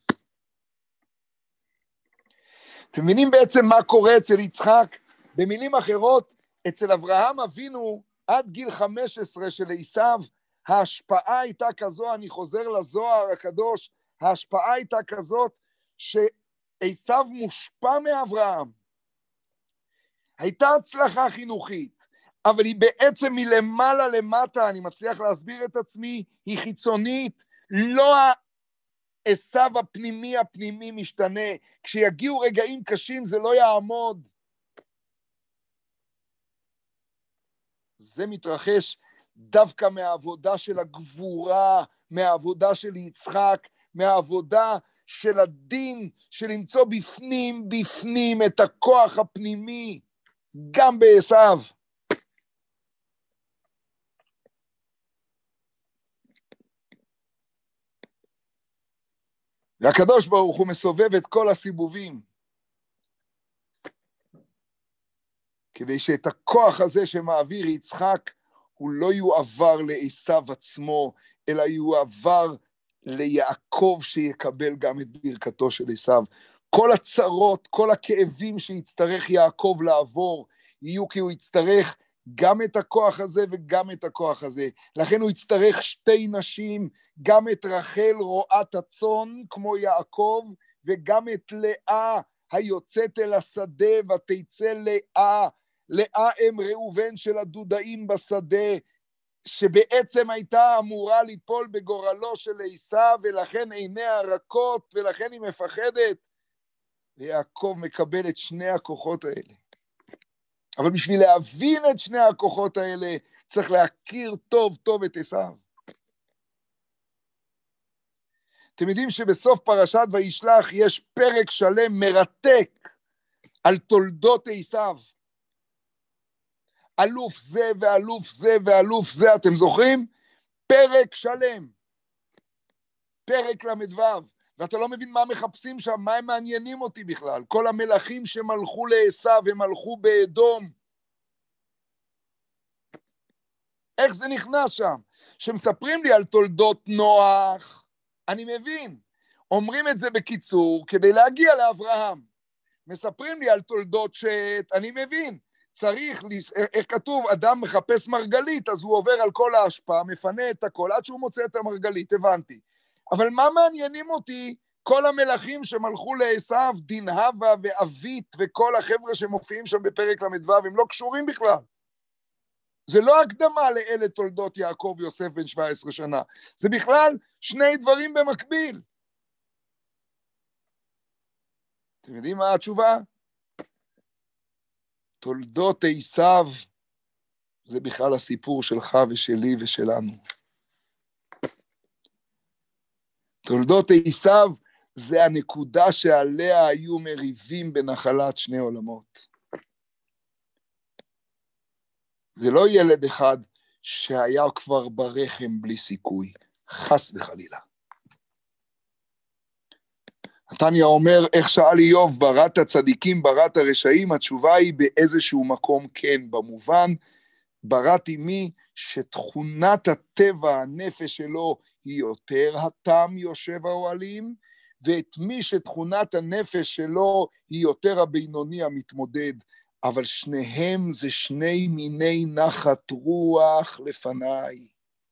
אתם מבינים בעצם מה קורה אצל יצחק? במילים אחרות, אצל אברהם אבינו, עד גיל 15 של עשיו, ההשפעה הייתה כזו, אני חוזר לזוהר הקדוש, ההשפעה הייתה כזאת, שעשיו מושפע מאברהם. הייתה הצלחה חינוכית, אבל היא בעצם מלמעלה למטה, אני מצליח להסביר את עצמי, היא חיצונית, לא עשיו הפנימי משתנה, כשיגיעו רגעים קשים זה לא יעמוד. זה מתרחש דווקא מהעבודה של הגבורה, מהעבודה של יצחק, מהעבודה של הדין, של למצוא בפנים את הכוח הפנימי, גם בעשיו. והקדוש ברוך הוא מסובב את כל הסיבובים, כדי שאת הכוח הזה שמעביר יצחק, הוא לא יועבר לעשיו עצמו, אלא יועבר ליעקב שיקבל גם את ברכתו של עשיו. כל הצרות, כל הכאבים שיצטרך יעקב לעבור, יהיו כי הוא יצטרך גם את הכוח הזה וגם את הכוח הזה. לכן הוא יצטרך שתי נשים, גם את רחל רועת הצאן כמו יעקב, וגם את לאה היוצאת אל השדה, ותצא לאה אם ראובן של הדודאים בשדה, שבעצם הייתה אמורה ליפול בגורלו של עשיו, ולכן עיניה רכות, ולכן היא מפחדת. ויעקב מקבל את שני הכוחות האלה. אבל בשביל להבין את שני הכוחות האלה, צריך להכיר טוב טוב את עשיו. אתם יודעים שבסוף פרשת וישלח יש פרק שלם מרתק על תולדות עשיו. אלוף זה ואלוף זה ואלוף זה, אתם זוכרים? פרק שלם, פרק למדו, ואתה לא מבין מה מחפשים שם, מה הם מעניינים אותי בכלל. כל המלכים שמלכו לעשיו, הם הלכו באדום. איך זה נכנס שם? שמספרים לי על תולדות נוח, אני מבין. אומרים את זה בקיצור, כדי להגיע לאברהם. מספרים לי על תולדות שת, אני מבין. צריך, איך כתוב, אדם מחפש מרגלית, אז הוא עובר על כל ההשפעה, מפנה את הכל, עד שהוא מוצא את המרגלית, הבנתי. אבל מה מעניינים אותי? כל המלכים שמלכו לעשיו, דינהבה ואבית, וכל החבר'ה שמופיעים שם בפרק למדו, הם לא קשורים בכלל. זה לא הקדמה לאלה תולדות יעקב יוסף בן 17 שנה, זה בכלל שני דברים במקביל. אתם יודעים מה התשובה? תולדות עשיו זה בכלל הסיפור שלך ושלי ושלנו. תולדות עשיו זה הנקודה שעליה היו מריבים בנחלת שני עולמות. זה לא ילד אחד שהיה כבר ברחם בלי סיכוי, חס וחלילה. נתניה אומר, איך שאל איוב, בראת הצדיקים, בראת הרשעים, התשובה היא באיזשהו מקום כן, במובן, בראתי מי שתכונת הטבע, הנפש שלו, היא יותר התם יושב האוהלים, ואת מי שתכונת הנפש שלו היא יותר הבינוני המתמודד, אבל שניהם זה שני מיני נחת רוח לפניי.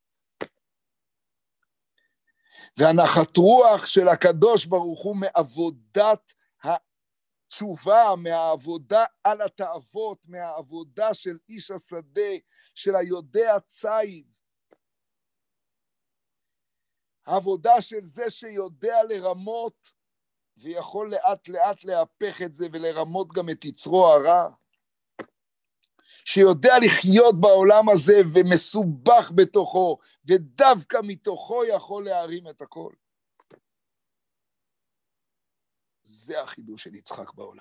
והנחת רוח של הקדוש ברוך הוא מעבודת התשובה, מהעבודה על התאוות, מהעבודה של איש השדה, של היודע ציד. העבודה של זה שיודע לרמות, ויכול לאט לאט להפך את זה ולרמות גם את יצרו הרע. שיודע לחיות בעולם הזה ומסובך בתוכו, ודווקא מתוכו יכול להרים את הכל. זה החידוש של יצחק בעולם.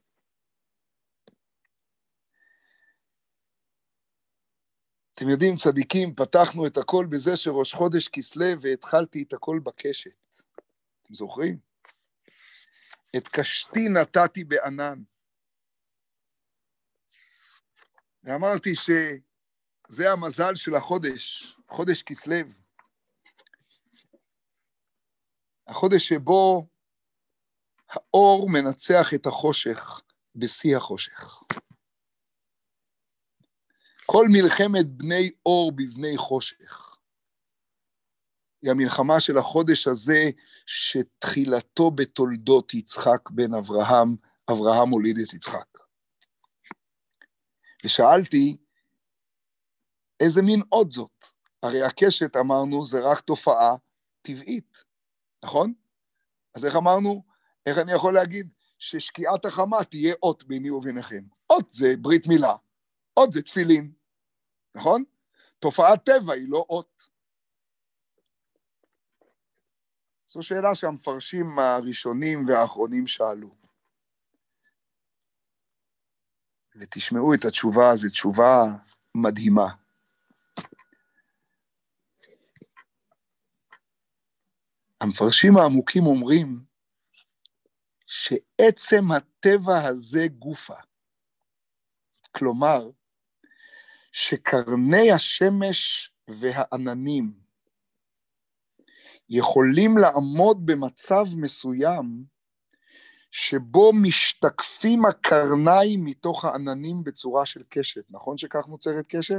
אתם יודעים, צדיקים, פתחנו את הכל בזה שראש חודש כסלו, והתחלתי את הכל בקשת. אתם זוכרים? את קשתי נתתי בענן. ואמרתי שזה המזל של החודש, חודש כסלו. החודש שבו האור מנצח את החושך בשיא החושך. כל מלחמת בני אור בבני חושך. היא המלחמה של החודש הזה שתחילתו בתולדות יצחק בן אברהם, אברהם הוליד את יצחק. ושאלתי, איזה מין עוד זאת? הרי הקשת, אמרנו, זה רק תופעה טבעית, נכון? אז איך אמרנו? איך אני יכול להגיד ששקיעת החמה תהיה אות ביני וביניכם? אות זה ברית מילה, אות זה תפילין, נכון? תופעת טבע היא לא אות. זו שאלה שהמפרשים הראשונים והאחרונים שאלו. ותשמעו את התשובה, זו תשובה מדהימה. המפרשים העמוקים אומרים שעצם הטבע הזה גופה, כלומר, שקרני השמש והעננים יכולים לעמוד במצב מסוים שבו משתקפים הקרניים מתוך העננים בצורה של קשת. נכון שכך נוצרת קשת?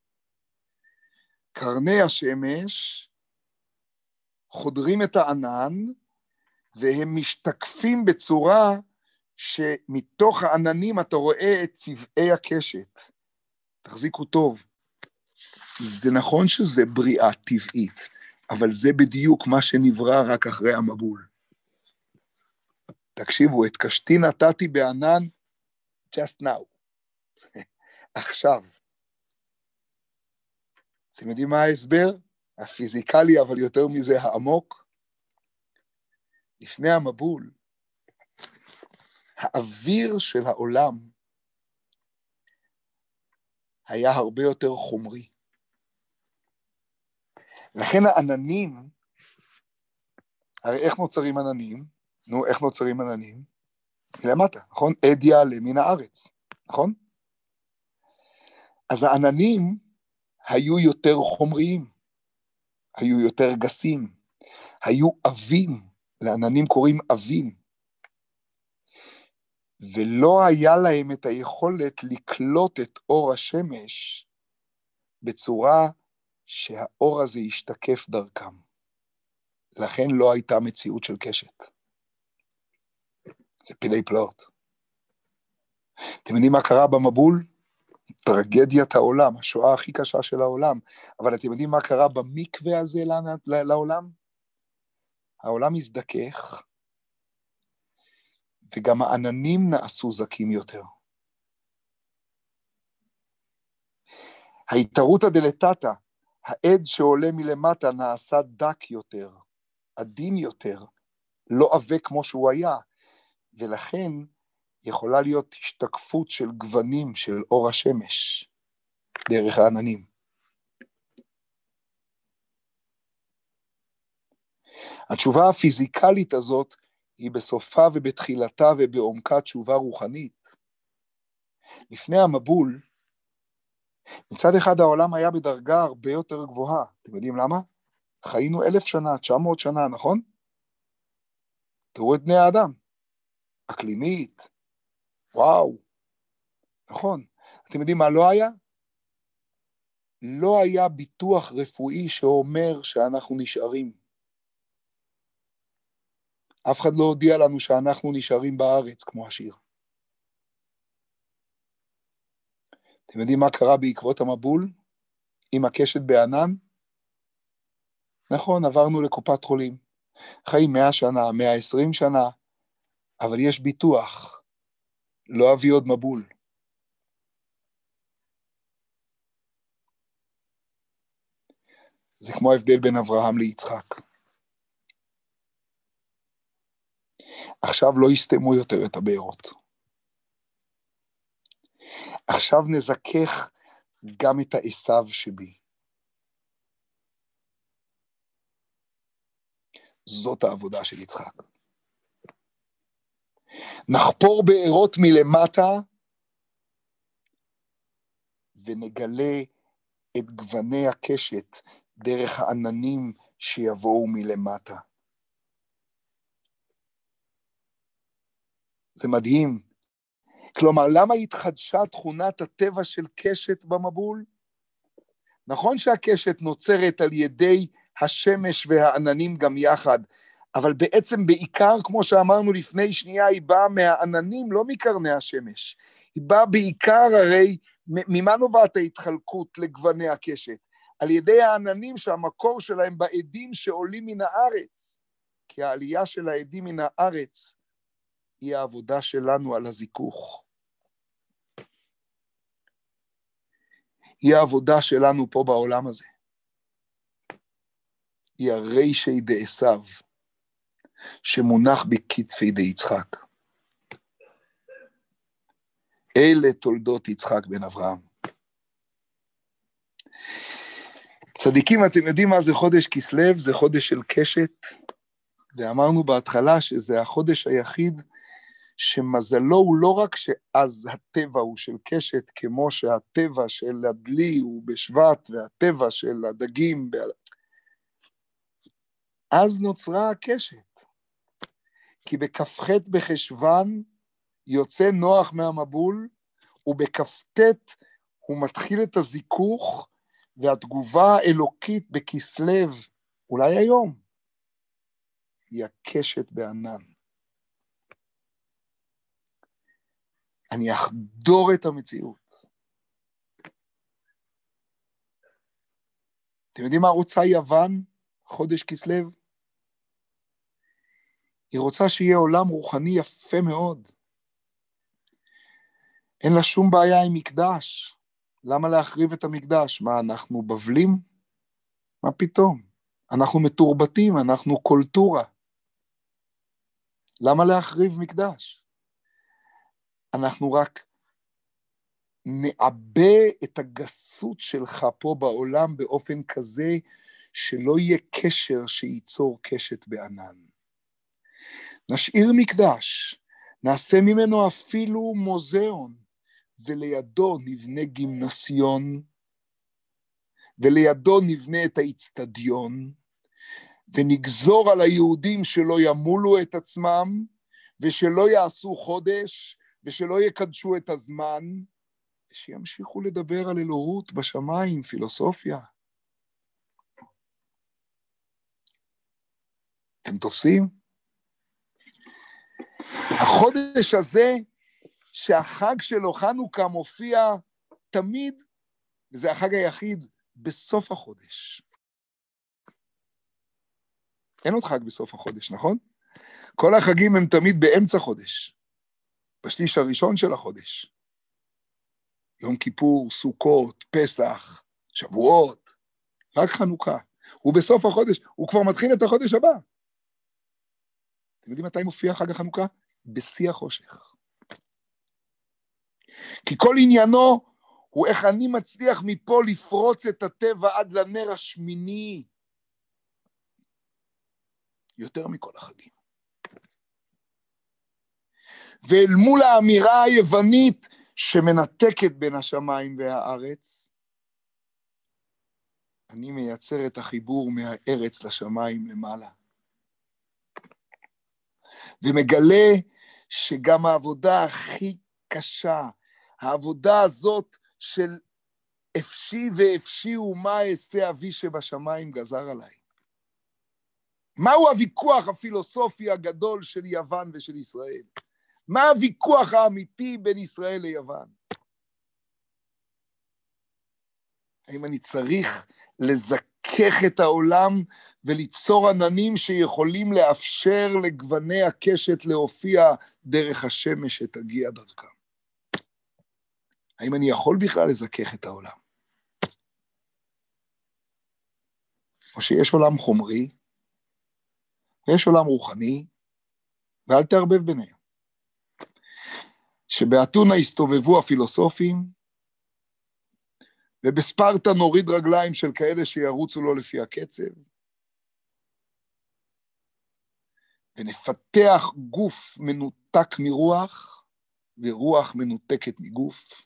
קרני השמש חודרים את הענן, והם משתקפים בצורה שמתוך העננים אתה רואה את צבעי הקשת. תחזיקו טוב. זה נכון שזה בריאה טבעית, אבל זה בדיוק מה שנברא רק אחרי המבול. תקשיבו, את קשתי נתתי בענן, just now. עכשיו. אתם יודעים מה ההסבר? הפיזיקלי, אבל יותר מזה העמוק. לפני המבול, האוויר של העולם היה הרבה יותר חומרי. לכן העננים, הרי איך נוצרים עננים? איך נוצרים עננים? מלמטה, נכון? עד יעלה מן הארץ, נכון? אז העננים היו יותר חומריים, היו יותר גסים, היו אבים, לעננים קוראים אבים, ולא היה להם את היכולת לקלוט את אור השמש בצורה שהאור הזה ישתקף דרכם. לכן לא הייתה מציאות של קשת. זה פלאי פלאות. אתם יודעים מה קרה במבול? טרגדיית העולם, השואה הכי קשה של העולם. אבל אתם יודעים מה קרה במקווה הזה לעולם? העולם הזדכך, וגם העננים נעשו זקים יותר. ההתערותא דלתתא, העד שעולה מלמטה נעשה דק יותר, עדין יותר, לא עבה כמו שהוא היה, ולכן יכולה להיות השתקפות של גוונים של אור השמש דרך העננים. התשובה הפיזיקלית הזאת היא בסופה ובתחילתה ובעומקה תשובה רוחנית. לפני המבול, מצד אחד העולם היה בדרגה הרבה יותר גבוהה. אתם יודעים למה? חיינו 1000 שנה, 900 שנה, נכון? תראו את בני האדם. אקלימית, וואו, נכון. אתם יודעים מה לא היה? לא היה ביטוח רפואי שאומר שאנחנו נשארים. אף אחד לא הודיע לנו שאנחנו נשארים בארץ כמו השיר. אתם יודעים מה קרה בעקבות המבול? עם הקשת בענן? נכון, עברנו לקופת חולים. חיים 100 שנה, 120 שנה, אבל יש ביטוח. לא אביא עוד מבול. זה כמו ההבדל בין אברהם ליצחק. עכשיו לא יסתמו יותר את הבארות. עכשיו נזכך גם את העשיו שבי. זאת העבודה של יצחק. נחפור בארות מלמטה, ונגלה את גווני הקשת דרך העננים שיבואו מלמטה. זה מדהים. כלומר, למה התחדשה תכונת הטבע של קשת במבול? נכון שהקשת נוצרת על ידי השמש והעננים גם יחד, אבל בעצם בעיקר, כמו שאמרנו לפני שנייה, היא באה מהעננים, לא מקרני השמש. היא באה בעיקר, הרי, ממה נובעת ההתחלקות לגווני הקשת? על ידי העננים שהמקור שלהם בעדים שעולים מן הארץ. כי העלייה של העדים מן הארץ היא העבודה שלנו על הזיכוך. היא העבודה שלנו פה בעולם הזה. היא הרישי דעשיו, שמונח בכתפי דיצחק. אלה תולדות יצחק בן אברהם. צדיקים, אתם יודעים מה זה חודש כסלו? זה חודש של קשת, ואמרנו בהתחלה שזה החודש היחיד שמזלו הוא לא רק שאז הטבע הוא של קשת, כמו שהטבע של הדלי הוא בשבט, והטבע של הדגים, אז נוצרה הקשת. כי בכ"ח בחשוון יוצא נוח מהמבול, ובכ"ט הוא מתחיל את הזיכוך, והתגובה האלוקית בכסלו, אולי היום, היא הקשת בענן. אני אחדור את המציאות. אתם יודעים מה רוצה יוון, חודש כסלו? היא רוצה שיהיה עולם רוחני יפה מאוד. אין לה שום בעיה עם מקדש. למה להחריב את המקדש? מה, אנחנו בבלים? מה פתאום? אנחנו מתורבתים, אנחנו קולטורה. למה להחריב מקדש? אנחנו רק נעבה את הגסות שלך פה בעולם באופן כזה, שלא יהיה קשר שייצור קשת בענן. נשאיר מקדש, נעשה ממנו אפילו מוזיאון, ולידו נבנה גימנסיון, ולידו נבנה את האצטדיון, ונגזור על היהודים שלא ימולו את עצמם, ושלא יעשו חודש, ושלא יקדשו את הזמן, ושימשיכו לדבר על אלוהות בשמיים, פילוסופיה. אתם תופסים? החודש הזה, שהחג שלו, חנוכה, מופיע תמיד, וזה החג היחיד, בסוף החודש. אין עוד חג בסוף החודש, נכון? כל החגים הם תמיד באמצע חודש, בשליש הראשון של החודש. יום כיפור, סוכות, פסח, שבועות, רק חנוכה. הוא בסוף החודש, הוא כבר מתחיל את החודש הבא. אתם יודעים מתי מופיע חג החנוכה? בשיא החושך. כי כל עניינו הוא איך אני מצליח מפה לפרוץ את הטבע עד לנר השמיני, יותר מכל החגים. ואל מול האמירה היוונית שמנתקת בין השמיים והארץ, אני מייצר את החיבור מהארץ לשמיים למעלה. ומגלה שגם העבודה הכי קשה, העבודה הזאת של אפשי ואפשי ומה אעשה אבי שבשמיים גזר עליי. מהו הוויכוח הפילוסופי הגדול של יוון ושל ישראל? מה הוויכוח האמיתי בין ישראל ליוון? האם אני צריך לזכך את העולם וליצור עננים שיכולים לאפשר לגווני הקשת להופיע דרך השמש שתגיע דרכם? האם אני יכול בכלל לזכך את העולם? או שיש עולם חומרי, ויש עולם רוחני, ואל תערבב ביניהם. שבאתונה הסתובבו הפילוסופים, ובספרטה נוריד רגליים של כאלה שירוצו לו לפי הקצב, ונפתח גוף מנותק מרוח, ורוח מנותקת מגוף,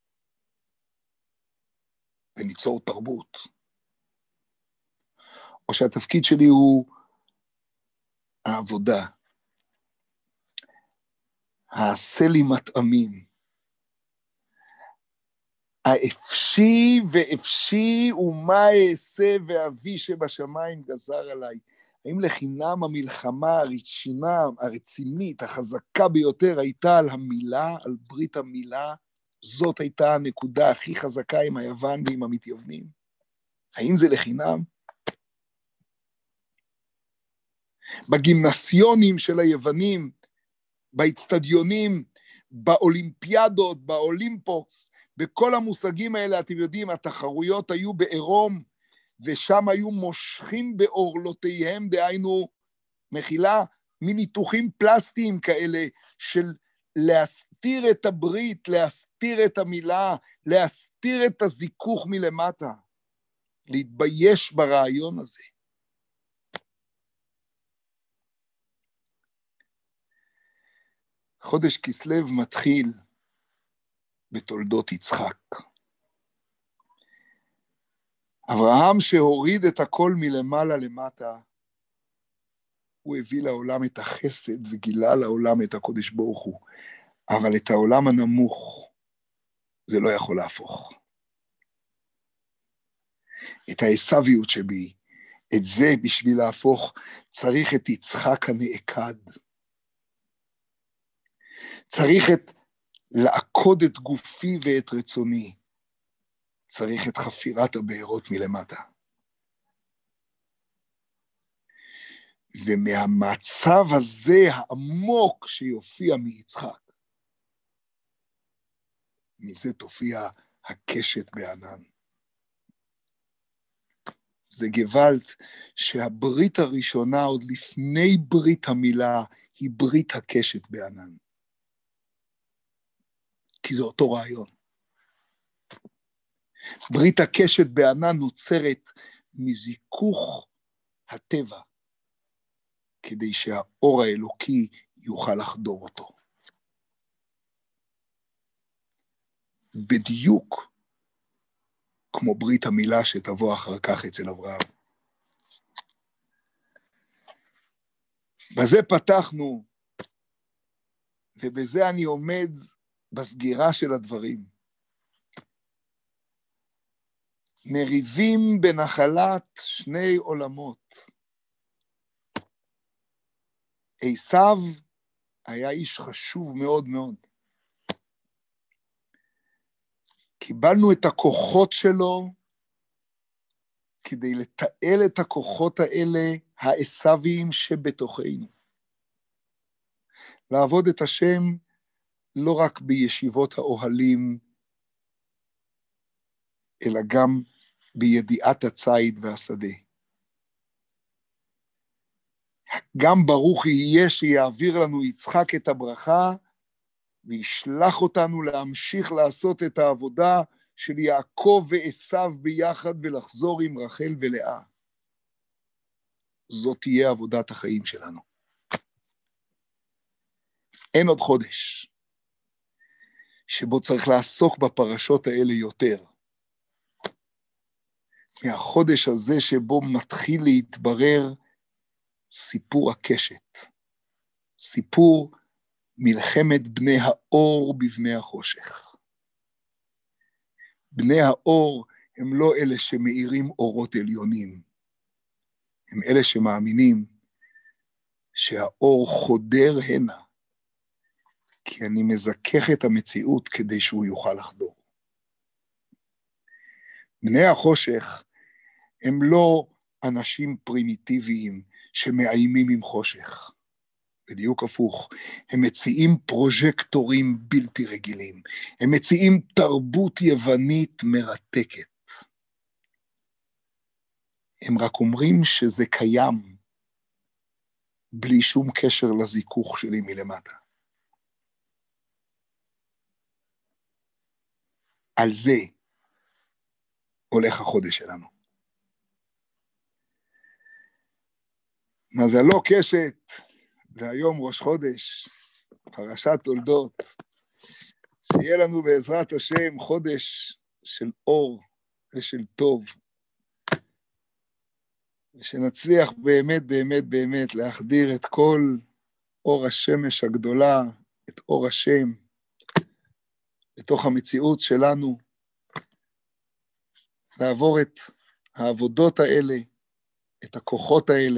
וניצור תרבות. או שהתפקיד שלי הוא העבודה, העשה לי מטעמים, האפשי ואפשי ומה אעשה ואבי שבשמיים גזר עליי. האם לחינם המלחמה הרצינית, החזקה ביותר הייתה על המילה, על ברית המילה? זאת הייתה הנקודה הכי חזקה עם היוון ועם המתייוונים? האם זה לחינם? בגימנסיונים של היוונים, באצטדיונים, באולימפיאדות, באולימפוקס, בכל המושגים האלה, אתם יודעים, התחרויות היו בעירום, ושם היו מושכים באורלותיהם, דהיינו, מחילה, מניתוחים פלסטיים כאלה, של להסתיר את הברית, להסתיר את המילה, להסתיר את הזיכוך מלמטה, להתבייש ברעיון הזה. חודש כסלו מתחיל בתולדות יצחק. אברהם שהוריד את הכל מלמעלה למטה, הוא הביא לעולם את החסד וגילה לעולם את הקודש ברוך הוא, אבל את העולם הנמוך זה לא יכול להפוך. את העשוויות שבי, את זה בשביל להפוך צריך את יצחק הנעקד. צריך לעקוד את גופי ואת רצוני. צריך את חפירת הבארות מלמטה. ומהמצב הזה העמוק שיופיע מיצחק, מזה תופיע הקשת בענן. זה גוואלד שהברית הראשונה עוד לפני ברית המילה היא ברית הקשת בענן. כי זה אותו רעיון. ברית הקשת בענן נוצרת מזיכוך הטבע, כדי שהאור האלוקי יוכל לחדור אותו. בדיוק כמו ברית המילה שתבוא אחר כך אצל אברהם. בזה פתחנו, ובזה אני עומד בסגירה של הדברים. מריבים בנחלת שני עולמות. עשיו היה איש חשוב מאוד מאוד. קיבלנו את הכוחות שלו כדי לתעל את הכוחות האלה העשוויים שבתוכנו. לעבוד את השם לא רק בישיבות האוהלים, אלא גם בידיעת הציד והשדה. גם ברוך יהיה שיעביר לנו יצחק את הברכה, וישלח אותנו להמשיך לעשות את העבודה של יעקב ועשיו ביחד, ולחזור עם רחל ולאה. זאת תהיה עבודת החיים שלנו. אין עוד חודש שבו צריך לעסוק בפרשות האלה יותר. מהחודש הזה שבו מתחיל להתברר סיפור הקשת. סיפור מלחמת בני האור בבני החושך. בני האור הם לא אלה שמאירים אורות עליונים. הם אלה שמאמינים שהאור חודר הנה, כי אני מזכך את המציאות כדי שהוא יוכל לחדור. בני החושך הם לא אנשים פרימיטיביים שמאיימים עם חושך. בדיוק הפוך, הם מציעים פרוז'קטורים בלתי רגילים, הם מציעים תרבות יוונית מרתקת. הם רק אומרים שזה קיים, בלי שום קשר לזיכוך שלי מלמטה. על זה הולך החודש שלנו. מזלו קשת, והיום ראש חודש, פרשת תולדות, שיהיה לנו בעזרת השם חודש של אור ושל טוב, ושנצליח באמת באמת באמת להחדיר את כל אור השמש הגדולה, את אור השם, לתוך המציאות שלנו, לעבור את העבודות האלה, את הכוחות האלה,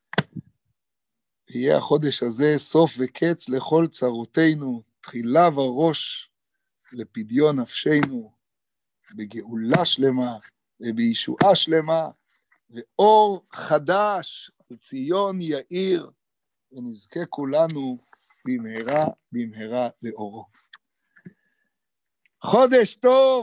יהיה החודש הזה סוף וקץ לכל צרותינו, תחילה וראש לפדיון נפשנו, בגאולה שלמה ובישועה שלמה, ואור חדש על ציון יאיר, ונזכה כולנו במהרה במהרה לאורו. חודש טוב!